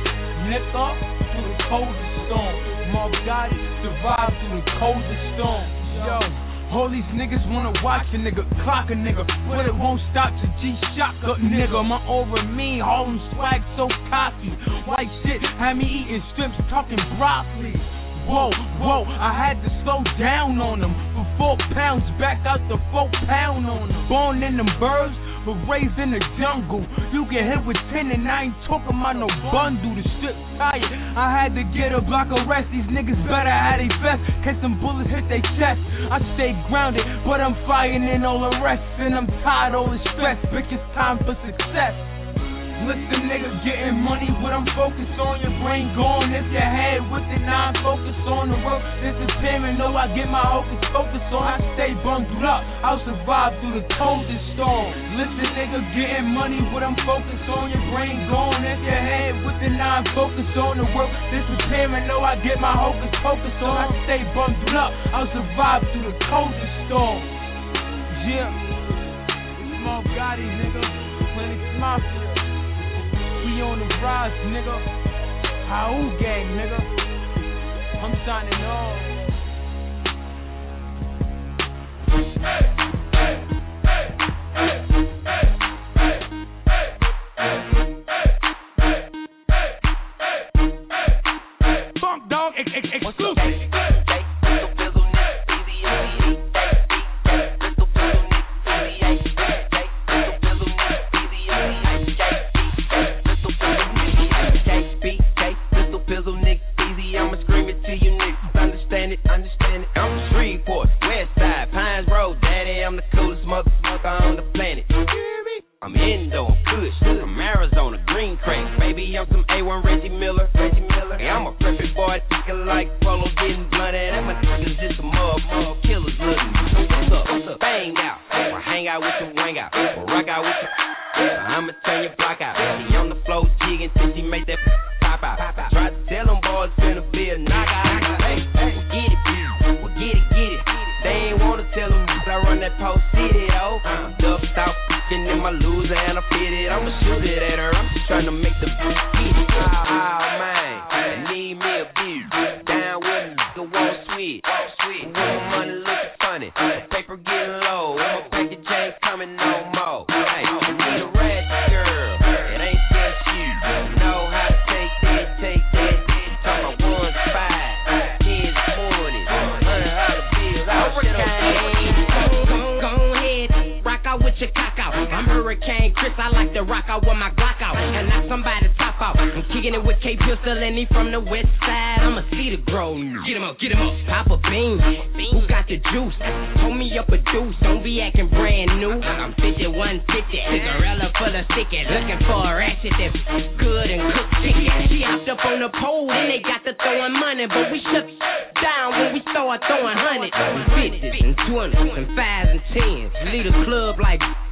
Nigga, through the coldest storm. Marv Gotti, survive through the coldest storm. Yo, all these niggas wanna watch a nigga, clock a nigga, but it won't stop to G-Shock a nigga. My aura mean, Harlem swag so cocky. White shit had me eating strips, talking broccoli. Whoa, whoa, I had to slow down on them. For four pounds, back out the four pound on them. Born in them birds, but raised in the jungle. You get hit with ten and I ain't talking about no bundle. The strip tired, I had to get a block of rest. These niggas better have they vest, cause some bullets hit they chest. I stay grounded, but I'm firing in all the rest. And I'm tired of all the stress, bitch, it's time for success. Listen, nigga, getting money, what I'm focused on. Your brain gone if your head with the nine focused on. The work disappearing, know I get my hocus focus on. I stay bundled up, I'll survive through the coldest storm. Listen, nigga, getting money, what I'm focused on. Your brain gone if your head with the nine focused on. The work disappearing, know I get my hocus focus on. I stay bundled up, I'll survive through the coldest storm. Yeah, Marv Gotti, nigga, Planet Mafia. We on the rise, nigga. How gang, nigga. I'm signing off. Hey, hey, hey, hey, hey, hey, hey, hey, hey, Funk Dog, exclusive.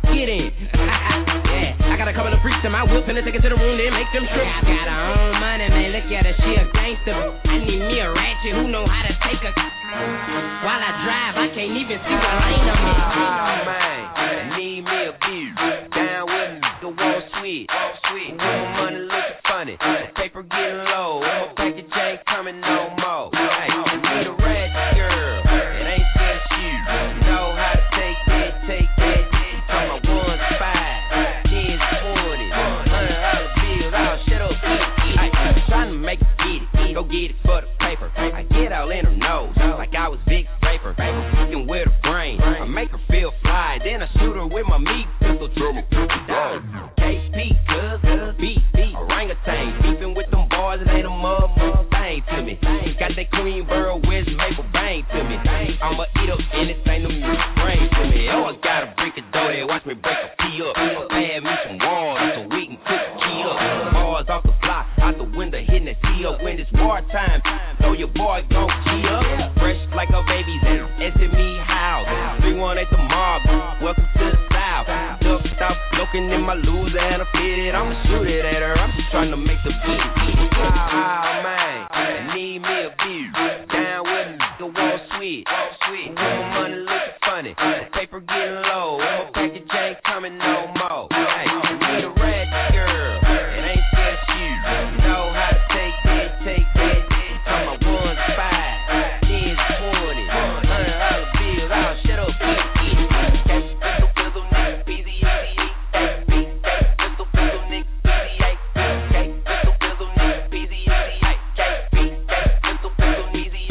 get in. Yeah, I got a couple of freaks in my whip, finna take it to the room, then make them trip. I got her own money, man, look at her, she a gangster. I need me a ratchet who know how to take a. While I drive, I can't even see the lane I'm in. Oh, man, I need me a view. Down with me, the wall sweet. Sweet, more money looking funny. The paper getting low, my package ain't coming no more. Hey, I need a ratchet girl, it ain't just you. Know how to take that, take that. From my ones, five, tens, twenties, hundred dollar bills. Oh, shut up, eat, eat. I'm trying to make it, get it, go get it for the paper. I get all in her nose, like I was Big Scraper. Fucking with her brain, I make her feel fly. Then I shoot her with my meat pistol. K P, cuz, beat, beat, orangutan. Beefing with them boys, it ain't a mud, mud thing to me. Got that Queen Burrow, where's Maple bang to me. I'ma eat up anything them you bring to me. Oh, I gotta break a door there, watch me break a pee up. Add me some water so we can cook the key up. Bars off the block, out the window, hitting that T up. When it's war time, know your boy gon' G up. Fresh like a baby's in S M E house. three one eight the mob, welcome to the South. Duck stop looking in my loser and I fit it. I'ma shoot it at her, I'm just trying to make the beat. Oh, man, I need me a view. Down with me, the wall sweet. Sweet, more money looking funny. The paper getting low, my package ain't coming no more. Hey, I need a ratchet girl, it ain't just you. Know how to take that, take that. From my ones, five, tens, twenties, hundred dollar bills. Oh, shut up, eat, eat. Pistol, pistol, nigga, B Z A. Pistol, pistol, nigga, B Z A. Pistol, pistol, nigga, B Z A. Pistol, pistol, easy.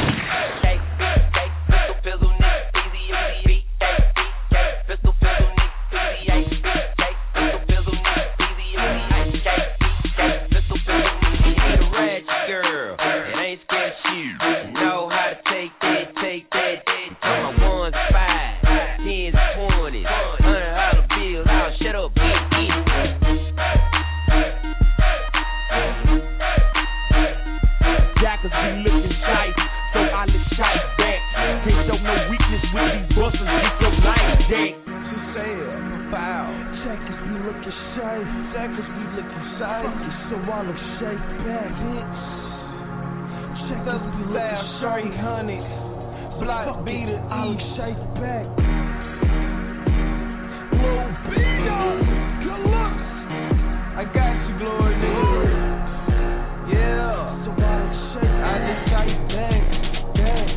Pistol, pistol, nigga, B Z A. Pistol, pistol, nigga, B Z A. Pistol, pistol, nigga, B Z A. Pistol, pistol, nigga, need a ratchet girl. It ain't scared you. Know how to take that, take that. From my ones, five, tens, twenties, hundred dollar bills. Oh, shut up, eat, eat. Jackers be looking shy, so I look shy back. Can't show no weakness with these busters, get your life jack. She said, foul. Jackers be looking shy, jackers be looking shy. So I look shy back, bitch. Jackers be looking shy, honey. Block beater, I look shy back. Little Bino, good looks. I got you, glory, nigga. Yeah, so I look shy, I look shy back, back.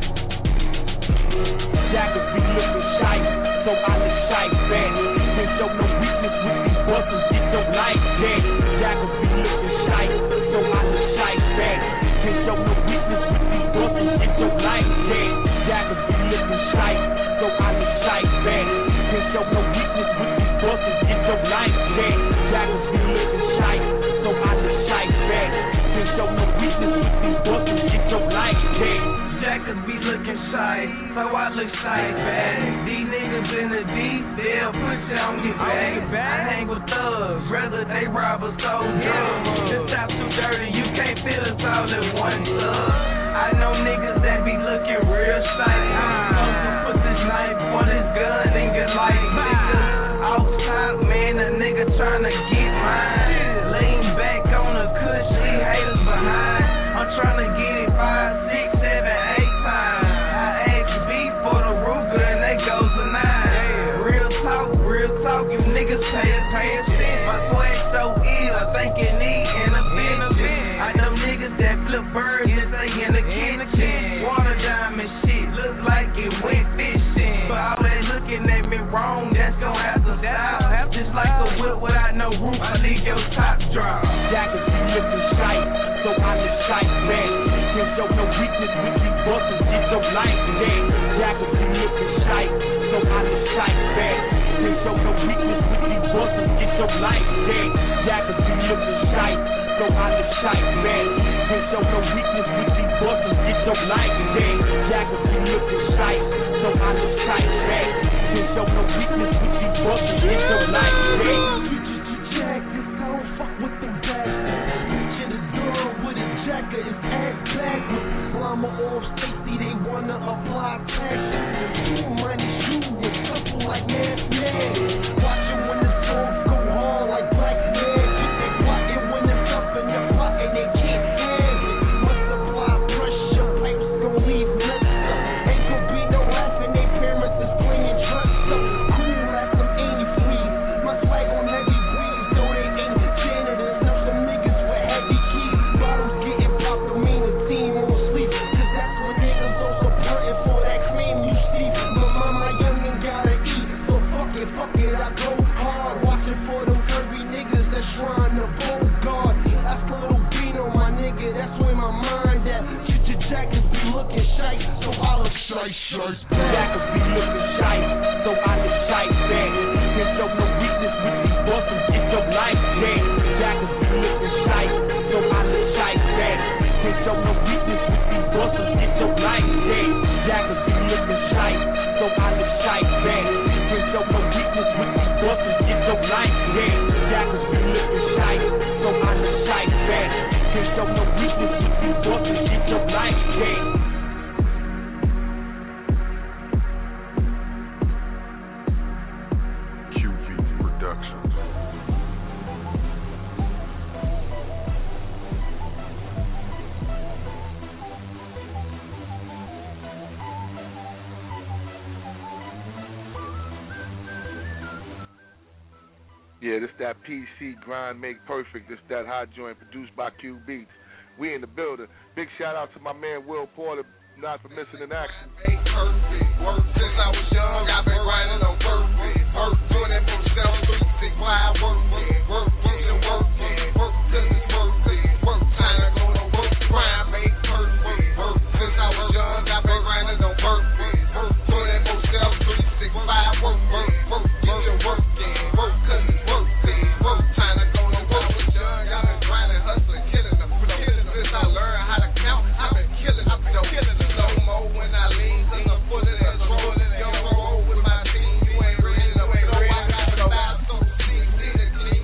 Jackers be looking shy, so I look shy back. Can't show no weakness with these busters, get your life jack. Jackers be looking shy, so I look shy back. Can't show no weakness with these busters, get your life jack. Jackers be looking shy, so I look shy back. Can't show no weakness with these busters, get your life jack. Jackers be looking shy, so I look shy back. Can't show no weakness with these busters, get your life jack. Jackers be looking shy, so I look shy back. These niggas in the deep, they'll put you on your back. I hang with thugs, rather they rob a soldier. This top too dirty, you can't fit us all in one thug. I know niggas that be looking real shiny. I'm supposed to put this knife or this gun in your life, nigga. Off top, man, a nigga tryna get mine. Lean back on the cush, leave haters behind. I'm tryna get it five, six, seven, eight times. I ask B for the Ruger and that goes to nine. Real talk, real talk, you niggas pay attention. My swag so ill, I think it need intervention. I know niggas that flip birds and they in the kitchen. Water diamond shit, look like it went fishing. But all that looking at me wrong, that's gon' have to stop. Just like a whip without no roof, I leave your top drop. Jackers be looking shy, so I look shy back. Can't show no weakness with these busters, get your life jack. Jackers be looking shy, so I look shy back. Can't show no weakness with these busters, get your life jack. Jackers be looking shy, so I look shy back. Can't show no weakness with these busters, get your life jack. Jackers be looking shy, so I look shy back. Can't show no weakness with these busters, get your life jack. Jackers, I don't fuck with them bastards. Bitch in the door with a jacket, it's ass backwards. Brahma off safety, they wanna apply taxes. Two money shoes, a couple like man, man. Watch Can't show no weakness if you bust and get your life back. Yeah, this that P C grind make perfect. This that hot joint produced by Q Beats. We in the building. Big shout out to my man Will Porter, not for missing an action. Perfect. Work since I was young. I've been grinding on perfect. Work doing that from seven three six five. Work, work, work, and work, work till it's worth it. Work time to go to work. Grind make perfect. Work since I was young. I've been grinding on perfect. Work doing that from seven three six five. Work, work, work, get your work in. Work 'cause it's worth it. Work time to go to work. I was young. I've been grinding, hustling, killing them. Since I learned how to count, I've been killing them. Killing them no more when I lean. 'Cause I'm full of that roll. Young roll with my team. You ain't ready to blow. I got the vibe so deep. Need a king.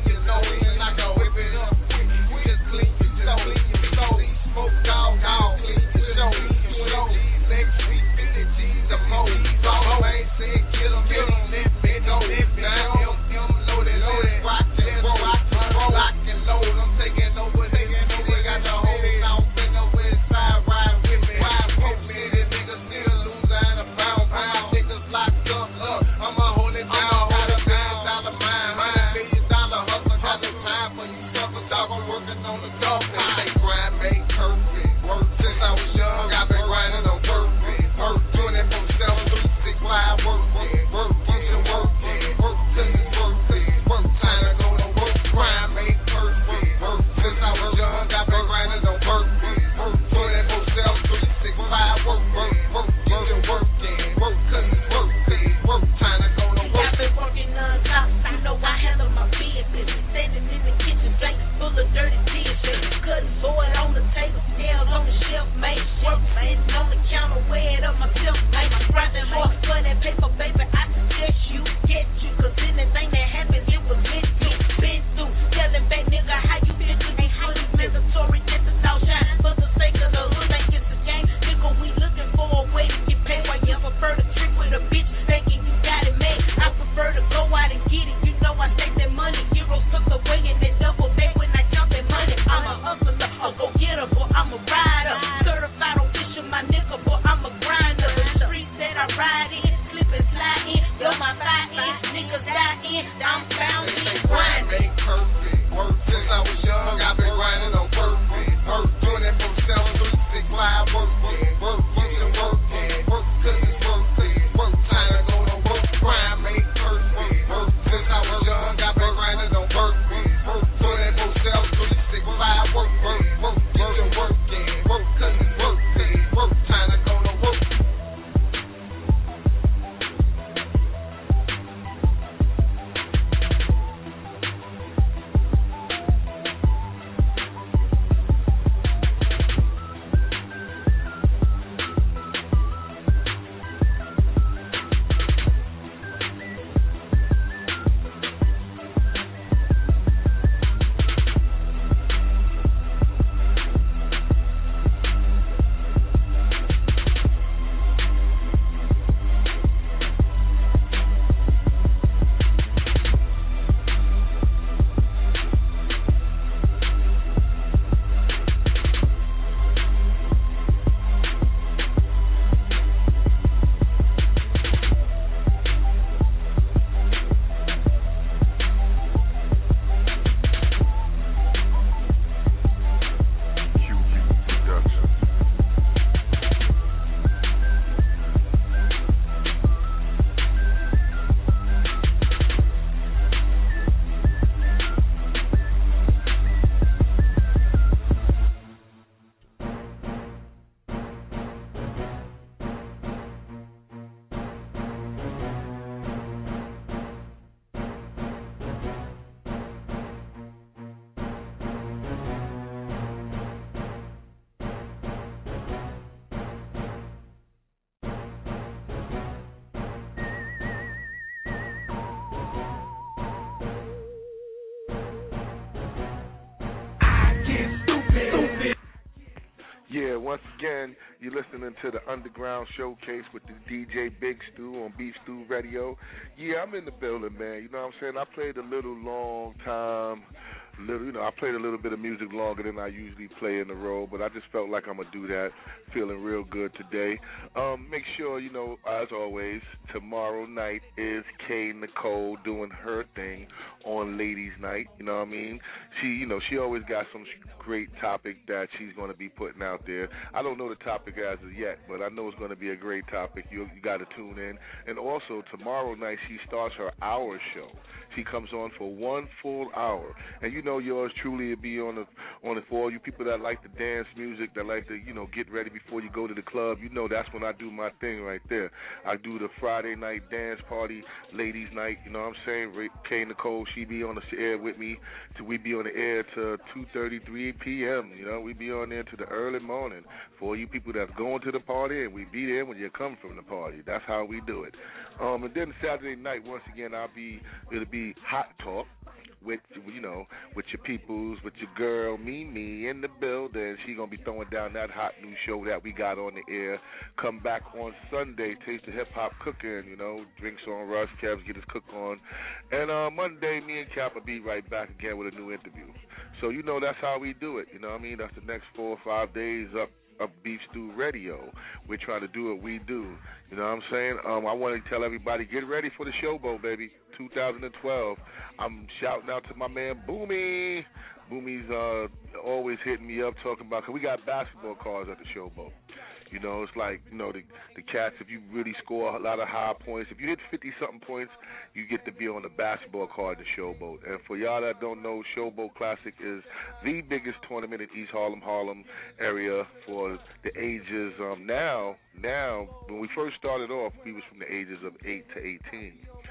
Yeah, once again, you're listening to the Underground Showcase with the D J Big Stew on Beef Stew Radio. Yeah, I'm in the building, man. You know what I'm saying? I played a little long time. Little, you know, I played a little bit of music longer than I usually play in a row, but I just felt like I'm gonna do that. Feeling real good today. Um, make sure, you know, as always, tomorrow night is K Nicole doing her thing on Ladies Night. You know what I mean? She, you know, she always got some great topic that she's gonna be putting out there. I don't know the topic as of yet, but I know it's gonna be a great topic. You, you got to tune in. And also tomorrow night she starts her hour show. She comes on for one full hour, and you know yours truly will be on the on the for all you people that like to dance music, that like to you know get ready before you go to the club. You know that's when I do my thing right there. I do the Friday night dance party, ladies night. You know what I'm saying? K Nicole, she be on the air with me. Till we be on the air till two thirty, three p.m. You know we be on there to the early morning for all you people that's going to the party, and we be there when you come from the party. That's how we do it. Um, and then Saturday night, once again, I'll be it'll be Hot Talk with you know with your peoples, with your girl Mimi in the building. She gonna be throwing down that hot new show that we got on the air. Come back on Sunday, taste the hip hop cooking. You know, drinks on Russ, Kev's get his cook on, and uh, Monday me and Cap will be right back again with a new interview. So you know that's how we do it. You know what I mean? That's the next four or five days up. Of Beef Stew Radio. We're trying to do what we do. You know what I'm saying? Um, I want to tell everybody, get ready for the Showboat, baby. two thousand twelve. I'm shouting out to my man Boomy. Boomy's uh, always hitting me up talking about, because we got basketball cards at the Showboat. You know, it's like, you know, the the cats, if you really score a lot of high points, if you hit fifty-something points, you get to be on the basketball card, the Showboat. And for y'all that don't know, Showboat Classic is the biggest tournament in East Harlem, Harlem area for the ages. Um, now, now, when we first started off, we was from the ages of eight to eighteen.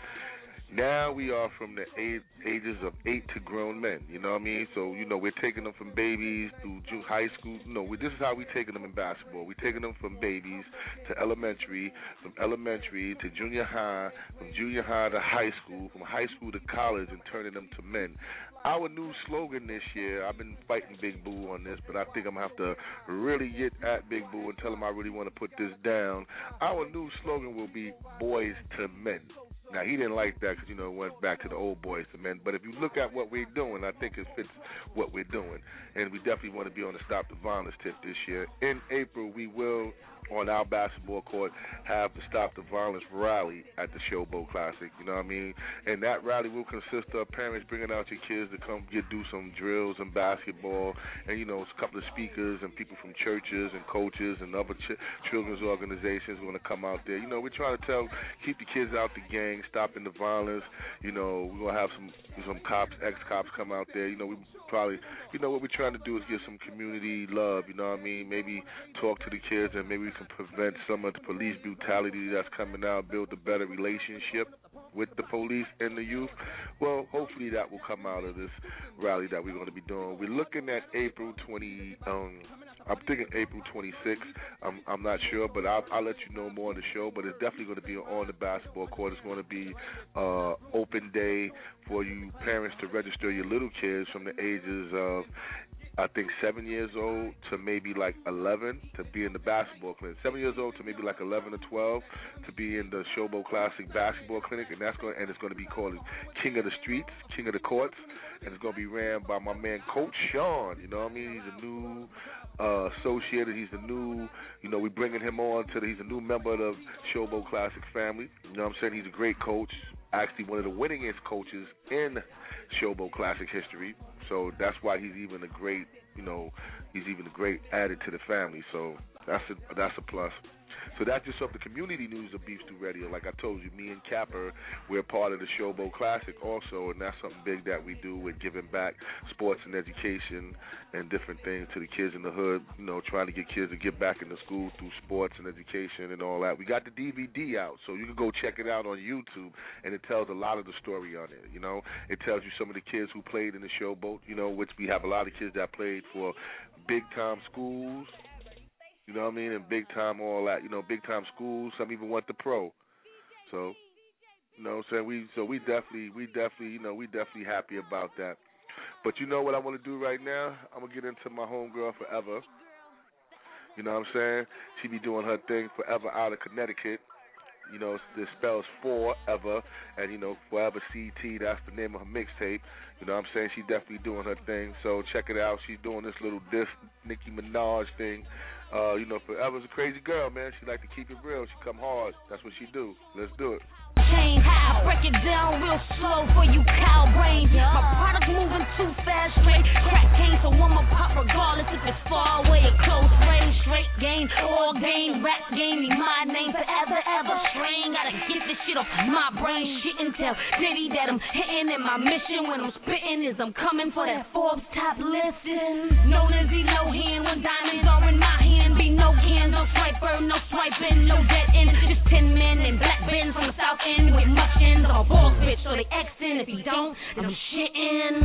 Now we are from the age, ages of eight to grown men. You know what I mean? So, you know, we're taking them from babies through high school. No, we, this is how we're taking them in basketball. We're taking them from babies to elementary, from elementary to junior high, from junior high to high school, from high school to college, and turning them to men. Our new slogan this year, I've been fighting Big Boo on this, but I think I'm going to have to really get at Big Boo and tell him I really want to put this down. Our new slogan will be Boys to Men. Now, he didn't like that because, you know, it went back to the old Boys to Men. But if you look at what we're doing, I think it fits what we're doing. And we definitely want to be on the Stop the Violence tip this year. In April, we will, on our basketball court, have the Stop the Violence rally at the Showboat Classic. You know what I mean? And that rally will consist of parents bringing out your kids to come get do some drills and basketball. And, you know, a couple of speakers and people from churches and coaches and other ch- children's organizations going to come out there. You know, we're trying to tell, keep the kids out the gang, stopping the violence. You know, we're going to have some some cops, ex-cops come out there. You know, we probably, you know, what we're trying to do is get some community love, you know what I mean? Maybe talk to the kids and maybe we can prevent some of the police brutality that's coming out, build a better relationship with the police and the youth. Well, hopefully that will come out of this rally that we're going to be doing. We're looking at April twentieth. Um, I'm thinking April twenty-sixth. I'm, I'm not sure, but I'll, I'll let you know more on the show. But it's definitely going to be on the basketball court. It's going to be uh, open day for you parents to register your little kids from the ages of, I think, seven years old to maybe like eleven to be in the basketball clinic. Seven years old to maybe like eleven or twelve to be in the Showboat Classic basketball clinic, and that's going and it's going to be called King of the Streets, King of the Courts, and it's going to be ran by my man Coach Sean. You know what I mean? He's a new uh, associated. He's a new, you know, we're bringing him on to the, he's a new member of the Showboat Classic family. You know what I'm saying? He's a great coach. Actually, one of the winningest coaches in Showboat Classic history. So that's why he's even a great, you know, he's even a great added to the family. So that's a, that's a plus. So that's just of the community news of Beef Stew Radio. Like I told you, me and Capper, we're part of the Showboat Classic also, and that's something big that we do with giving back sports and education and different things to the kids in the hood, you know, trying to get kids to get back into school through sports and education and all that. We got the D V D out, so you can go check it out on YouTube, and it tells a lot of the story on it, you know. It tells you some of the kids who played in the Showboat, you know, which we have a lot of kids that played for big-time schools, you know what I mean, and big-time all that, you know, big-time schools. Some even went to pro. So, you know what I'm saying? We, so we definitely, we definitely, you know, we definitely happy about that. But you know what I want to do right now? I'm going to get into my homegirl forever. You know what I'm saying? She be doing her thing forever out of Connecticut. You know, the spells forever, and, you know, Forever C T, that's the name of her mixtape. You know what I'm saying? She's definitely doing her thing, so check it out. She's doing this little diss Nicki Minaj thing. Uh, you know, Forever's a crazy girl, man. She like to keep it real. She come hard. That's what she do. Let's do it. Change. I break it down real slow for you cow brains. My product moving too fast, straight crack cane, so I'ma pop regardless if it's far away or close range. Straight game, all game, rap game, be my name forever, ever. Strain, gotta get this shit off my brain. Shit and tell Diddy that I'm hitting, and my mission when I'm spitting is I'm coming for that Forbes top listen. Known as Elohim, when diamonds are in my hand, be no can, no swiper, no swiping, no dead end. Just ten men and black bins from the south end with much ends. I'm a boss bitch, so they Xin. If you don't, then I'm shitting.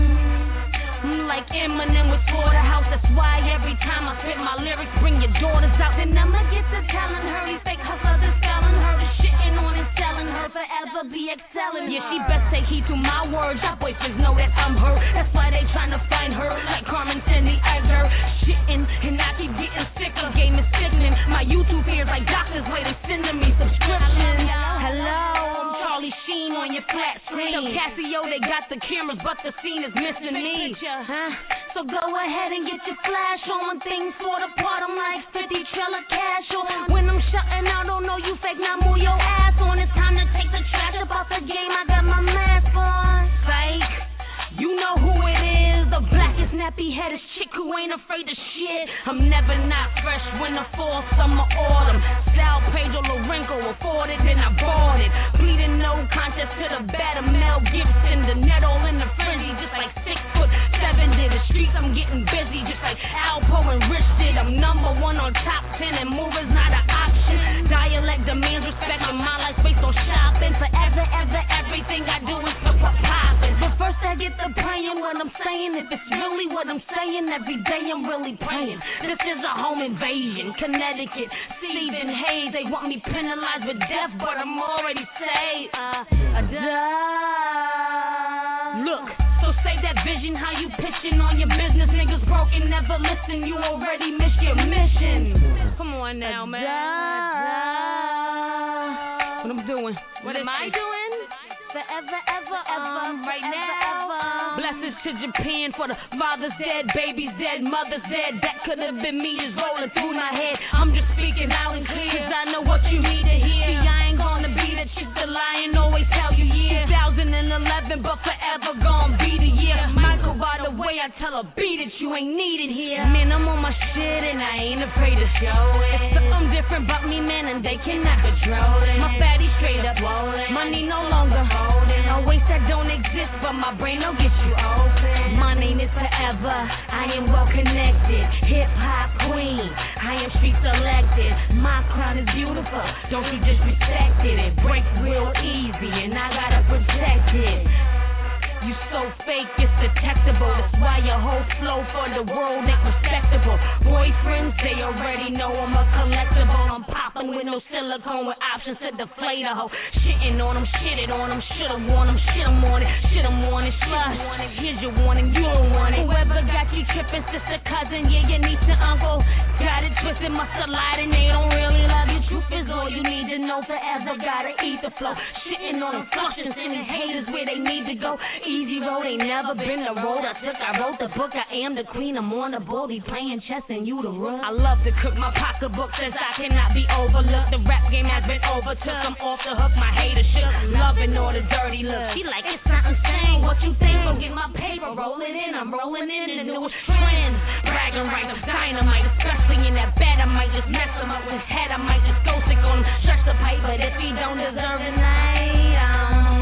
I'm like Eminem with Slaughterhouse. That's why every time I spit my lyrics, bring your daughters out. Then I'ma get to telling her these fake hustlers is selling her, the shitting on and selling her, forever be excelling. Yeah, she best take heed to my words. Y'all boyfriends know that I'm her. That's why they tryna find her like Carmen Sandy Egger. Shitting, and I keep getting sicker. Game is sickening. My YouTube ears like doctors waiting, sending me subscriptions. Hello, I'm Charlie Sheen on your flat screen. Yo, Casio, they got the cameras, but the scene is missing me. Huh? So go ahead and get your flash on. When things fall apart, I'm like fifty trailer cash on. When I'm shutting out, don't know you fake, now move your ass on. It's time to take the trash up off the game. I got my mask on. Fake. You know who it is, the blackest nappy-headed chick who ain't afraid of shit. I'm never not fresh, winter, fall, summer, autumn. Sal, Pedro, Lorenco, afforded, then I bought it. Bleeding no contest to the batter, Mel Gibson. The net all in the frenzy, just like six foot seven did. The streets, I'm getting busy, just like Alpo and Rich did. I'm number one on top ten, and movers not an option. Dialect demands respect, and my life based on shopping. Forever, ever, everything I do is for popping. But first I get the praying what I'm saying. If it's really what I'm saying, every day I'm really praying. This is a home invasion. Connecticut, Stephen Hayes. They want me penalized with death, but I'm already saved. Uh, uh, duh. Look, so say that vision, how you pitching on your business. Niggas broken, never listen. You already missed your mission. Come on now, man. Duh. What I'm doing? What am I doing? Forever, ever, um, right now. Blessings to Japan for the fathers dead, babies dead, mothers dead. That could have been me just rolling through my head. I'm just speaking loud and clear, cause I know what you need to hear. See, I ain't gonna be that chick the lion always tell you, yeah. two thousand eleven, but forever gonna be the year. Michael, by the way, I tell her, beat it, you ain't needed here. Man, I'm on my shit and I ain't afraid to show it. It's something different about me, man, and they cannot control it. My fatty straight up rolling, money no longer holding. No waste that don't exist, but my brain don't get you open. My name is Forever, I am well connected. Hip hop queen, I am street selected. My crown is beautiful, don't you disrespect it. It breaks real easy, and I gotta protect it. You so fake, it's detectable. That's why your whole flow for the world ain't respectable. Boyfriends, they already know I'm a collectible. I'm popping with no silicone, with options to deflate a hoe. Shitting on them, shitted on them, should've worn them, shit I'm on it, shit I'm on it, slush. Here's your warning, you don't want it. Whoever got you tripping, sister, cousin, yeah, your niece and uncle. Got it twisted, must have lied, and they don't really love you. Truth is all you need to know. Forever gotta eat the flow. Shitting on them, functions, sending haters where they need to go. Easy road, ain't never been the road I took. I wrote the book, I am the queen, I'm on the board, be playing chess and you the rook. I love to cook, my pocketbook says I cannot be overlooked. The rap game has been overtook, I'm off the hook, my haters shook. Loving all the dirty looks, she like it's not insane. What you think? Go get my paper, roll it in, I'm rolling in the newest trends. Bragging right, dynamite, especially in that bed. I might just mess him up with his head, I might just go sick on him. Stretch the pipe, but if he don't deserve the night, um,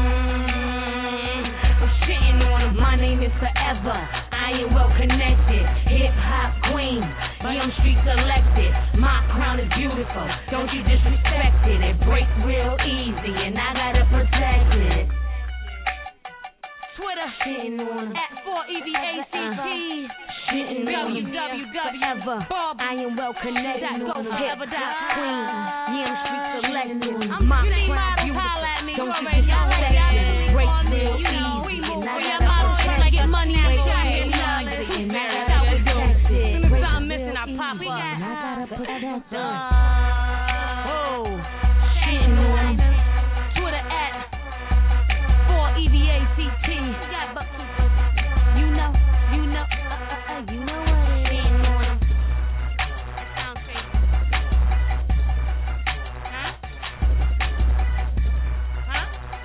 my name is Forever, I am well connected. Hip hop queen, young street selected. My crown is beautiful, don't you disrespect it. It breaks real easy, and I gotta protect it. Twitter, at four E V A C T. W W W I am well connected. Hip hop queen, young street selected. My crown is beautiful, don't you disrespect it. It breaks real easy, and I gotta money, I got it, and that's how we do it. As soon as I'm missing, I pop up. done. Oh, shitting on him. Twitter at four E V A C T. You know, you know, uh, uh, uh, you know what it is. Shitting on him. That sounds crazy. Huh? Huh?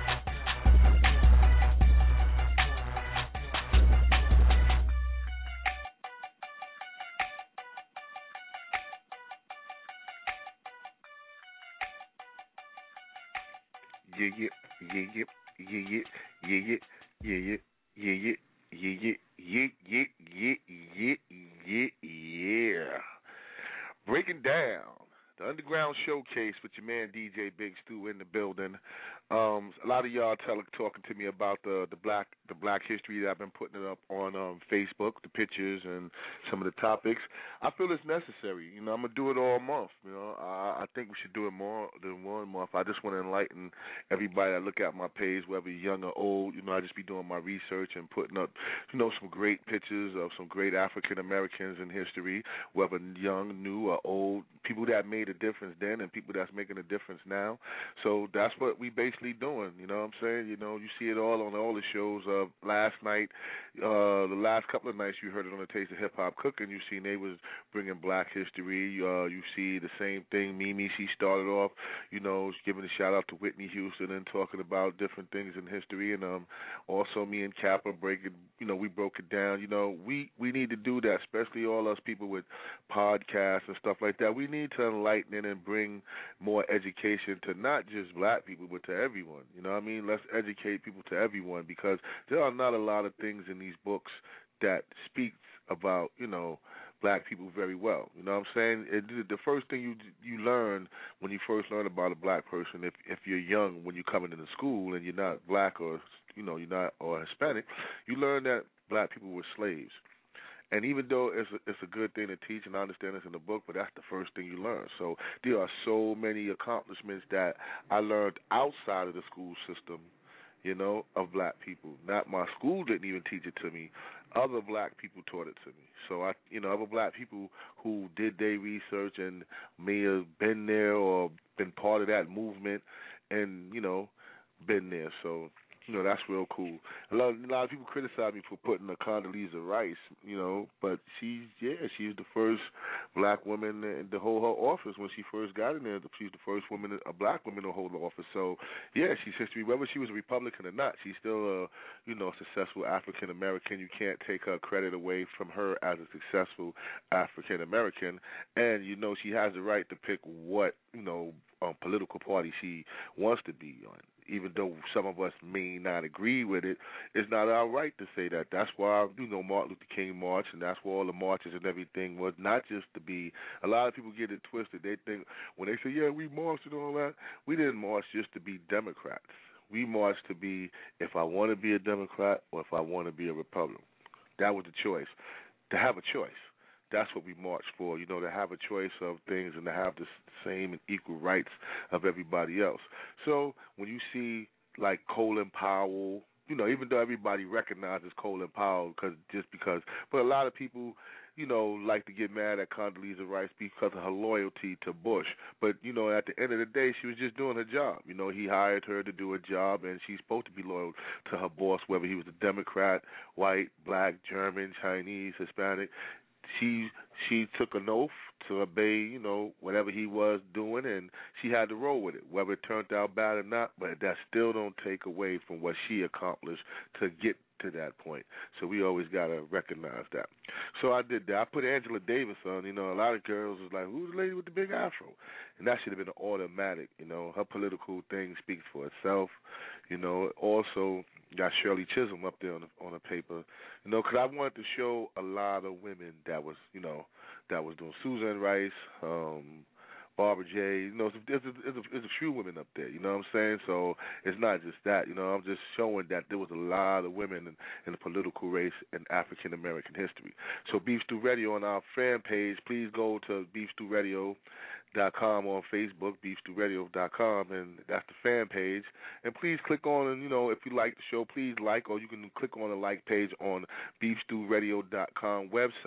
Yeah, yeah, yeah, yeah, yeah, yeah, yeah, yeah, yeah, yeah, yeah, yeah, yeah, yeah, yeah, yeah, yeah, yeah. Breaking down the Underground Showcase with your man D J Big Stu in the building. Um, a lot of y'all tell, talking to me about the the black the black history that I've been putting it up on um, Facebook, the pictures and some of the topics. I feel it's necessary. You know, I'm gonna do it all month. You know, I, I think we should do it more than one month. I just want to enlighten everybody that look at my page, whether young or old. You know, I just be doing my research and putting up, you know, some great pictures of some great African Americans in history, whether young, new, or old, people that made a difference then and people that's making a difference now. So that's what we basically doing. You know what I'm saying? You know, you see it all on all the shows. Of last night, uh, the last couple of nights you heard it on the Taste of Hip Hop Cooking. You seen they was bringing black history. Uh, you see the same thing. Mimi, she started off, you know, giving a shout out to Whitney Houston and talking about different things in history. And um, also me and Kappa breaking, you know, we broke it down. You know, we we need to do that, especially all us people with podcasts and stuff like that. We need to enlighten it and bring more education to not just black people, but to everyone. You know what I mean? Let's educate people to everyone, because there are not a lot of things in these books that speaks about, you know, black people very well. You know what I'm saying? It, the first thing you you learn when you first learn about a black person, if if you're young, when you're coming into school and you're not black or, you know, you're not or Hispanic, you learn that black people were slaves. And even though it's a, it's a good thing to teach, and I understand this in the book, but that's the first thing you learn. So there are so many accomplishments that I learned outside of the school system, you know, of black people. Not my school didn't even teach it to me. Other black people taught it to me. So I, you know, other black people who did their research and may have been there or been part of that movement, and you know, been there. So. You know, that's real cool. A lot, a lot of people criticize me for putting a Condoleezza Rice, you know, but she's, yeah, she's the first black woman to hold her office when she first got in there. She's the first woman, a black woman to hold the office. So, yeah, she's history. Whether she was a Republican or not, she's still a, you know, successful African American. You can't take her credit away from her as a successful African American. And, you know, she has the right to pick what, you know, um, political party she wants to be on. Even though some of us may not agree with it, it's not our right to say that. That's why, you know, Martin Luther King march, and that's why all the marches and everything was not just to be. A lot of people get it twisted. They think when they say, yeah, we marched and all that, we didn't march just to be Democrats. We marched to be if I want to be a Democrat or if I want to be a Republican. That was the choice, to have a choice. That's what we marched for, you know, to have a choice of things and to have the same and equal rights of everybody else. So when you see like Colin Powell, you know, even though everybody recognizes Colin Powell because just because, but a lot of people, you know, like to get mad at Condoleezza Rice because of her loyalty to Bush. But, you know, at the end of the day, she was just doing her job. You know, he hired her to do a job, and she's supposed to be loyal to her boss, whether he was a Democrat, white, black, German, Chinese, Hispanic. She she took an oath to obey, you know, whatever he was doing, and she had to roll with it, whether it turned out bad or not. But that still don't take away from what she accomplished to get to that point. So we always got to recognize that. So I did that. I put Angela Davis on. You know, a lot of girls was like, who's the lady with the big afro? And that should have been automatic. You know, her political thing speaks for itself. You know, also got Shirley Chisholm up there on the, on the paper. You know, because I wanted to show a lot of women that was, you know, that was doing Susan Rice, um, Barbara J. You know, there's a, there's, a, there's a few women up there, you know what I'm saying? So it's not just that, you know, I'm just showing that there was a lot of women in, in the political race in African-American history. So Beef Stew Radio on our fan page, please go to beef stew radio dot com on Facebook, beef stew radio dot com, and that's the fan page. And please click on, and you know, if you like the show, please like, or you can click on the like page on beef stew radio dot com website.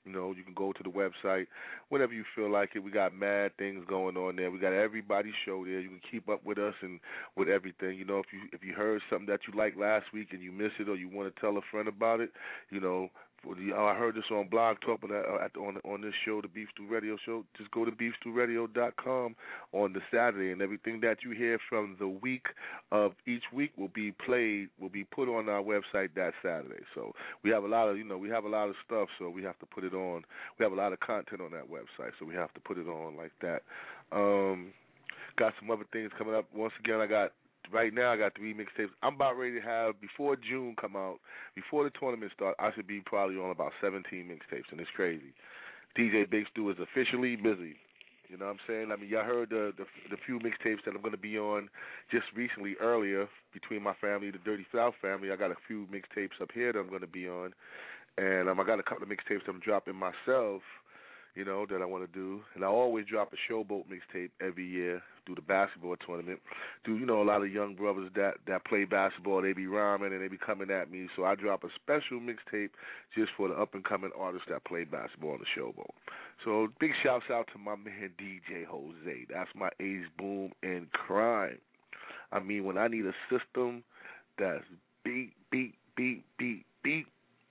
You know, you can go to the website, whenever you feel like it. We got mad things going on there. We got everybody's show there. You can keep up with us and with everything. You know, if you if you heard something that you liked last week and you miss it or you want to tell a friend about it, you know, for the, oh, I heard this on Blog Talk, but uh, at, on on this show, the Beef Stew Radio Show, just go to beef stew radio dot com on the Saturday, and everything that you hear from the week of each week will be played, will be put on our website that Saturday. So we have a lot of, you know, we have a lot of stuff, so we have to put it on. We have a lot of content on that website, so we have to put it on like that. Um, got some other things coming up. Once again, I got. Right now, I got three mixtapes. I'm about ready to have, before June come out, before the tournament start, I should be probably on about seventeen mixtapes, and it's crazy. D J Big Stew is officially busy. You know what I'm saying? I mean, y'all heard the the, the few mixtapes that I'm going to be on just recently, earlier, between my family, the Dirty South family. I got a few mixtapes up here that I'm going to be on, and um, I got a couple of mixtapes I'm dropping myself, you know, that I want to do. And I always drop a Showboat mixtape every year through the basketball tournament. Do you know, a lot of young brothers that, that play basketball, they be rhyming and they be coming at me. So I drop a special mixtape just for the up-and-coming artists that play basketball on the Showboat. So big shouts out to my man D J Jose. That's my ace boom in crime. I mean, when I need a system that's beat, beat, beat, beat, beat,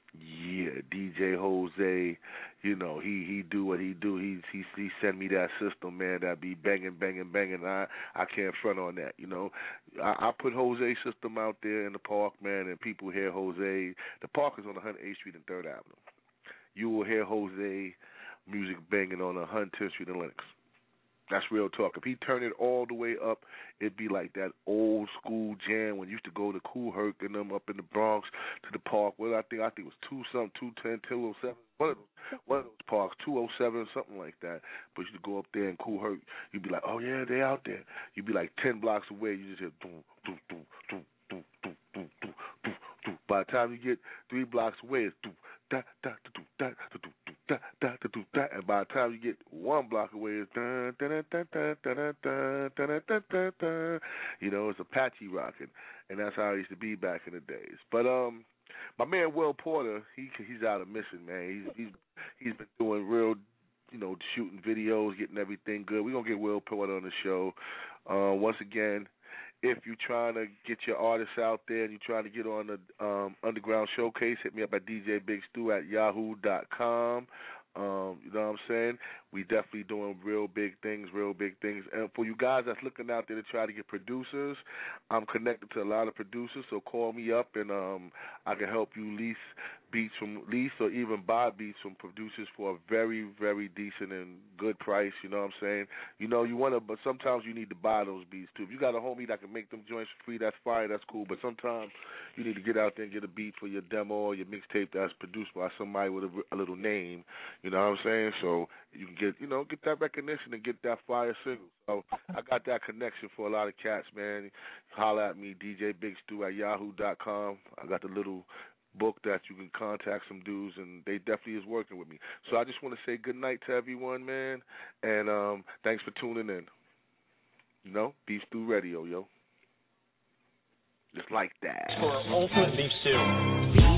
yeah, D J Jose, you know, he he do what he do. He he he send me that system, man, that be banging, banging, banging. I I can't front on that, you know. I, I put Jose's system out there in the park, man, and people hear Jose. The park is on one hundred eighth Street and third Avenue. You will hear Jose music banging on one hundred tenth Street and Lenox. That's real talk. If he turned it all the way up, it'd be like that old school jam when you used to go to Kool Herc and them up in the Bronx to the park. Well, I think I think it was two something, two ten, two oh seven. One of those, one of those parks, two oh seven, something like that. But you used to go up there in Kool Herc, you'd be like, oh yeah, they out there. You'd be like ten blocks away. You just hear boom, boom, boom, boom, boom, boom, boom, boom, boom, boom. By the time you get three blocks away, it's boom, da da da da da da da da da da da, and by the time you get one block away, it's da da da da da da da da da da da. You know, it's Apache rocking, and that's how it used to be back in the days. But um, my man Will Porter, he he's out of mission, man. He's he's he's been doing real, you know, shooting videos, getting everything good. We're gonna get Will Porter on the show. Uh, once again, if you're trying to get your artists out there and you're trying to get on the um, Underground Showcase, hit me up at D J Big Stew at yahoo dot com. Um, you know what I'm saying? We definitely doing real big things, real big things. And for you guys that's looking out there to try to get producers, I'm connected to a lot of producers, so call me up and um, I can help you lease beats from lease or even buy beats from producers for a very, very decent and good price. You know what I'm saying? You know, you want to, but sometimes you need to buy those beats too. If you got a homie that can make them joints for free, that's fine, that's cool. But sometimes you need to get out there and get a beat for your demo or your mixtape that's produced by somebody with a, a little name. You know what I'm saying? So you can get, you know, get that recognition and get that fire single. So I got that connection for a lot of cats, man. Holler at me, D J Big Stew at yahoo dot com. I got the little book that you can contact some dudes, and they definitely is working with me. So I just want to say good night to everyone, man, and um, thanks for tuning in. You know, Beef Stew Radio, yo. Just like that. For ultimate beef stew.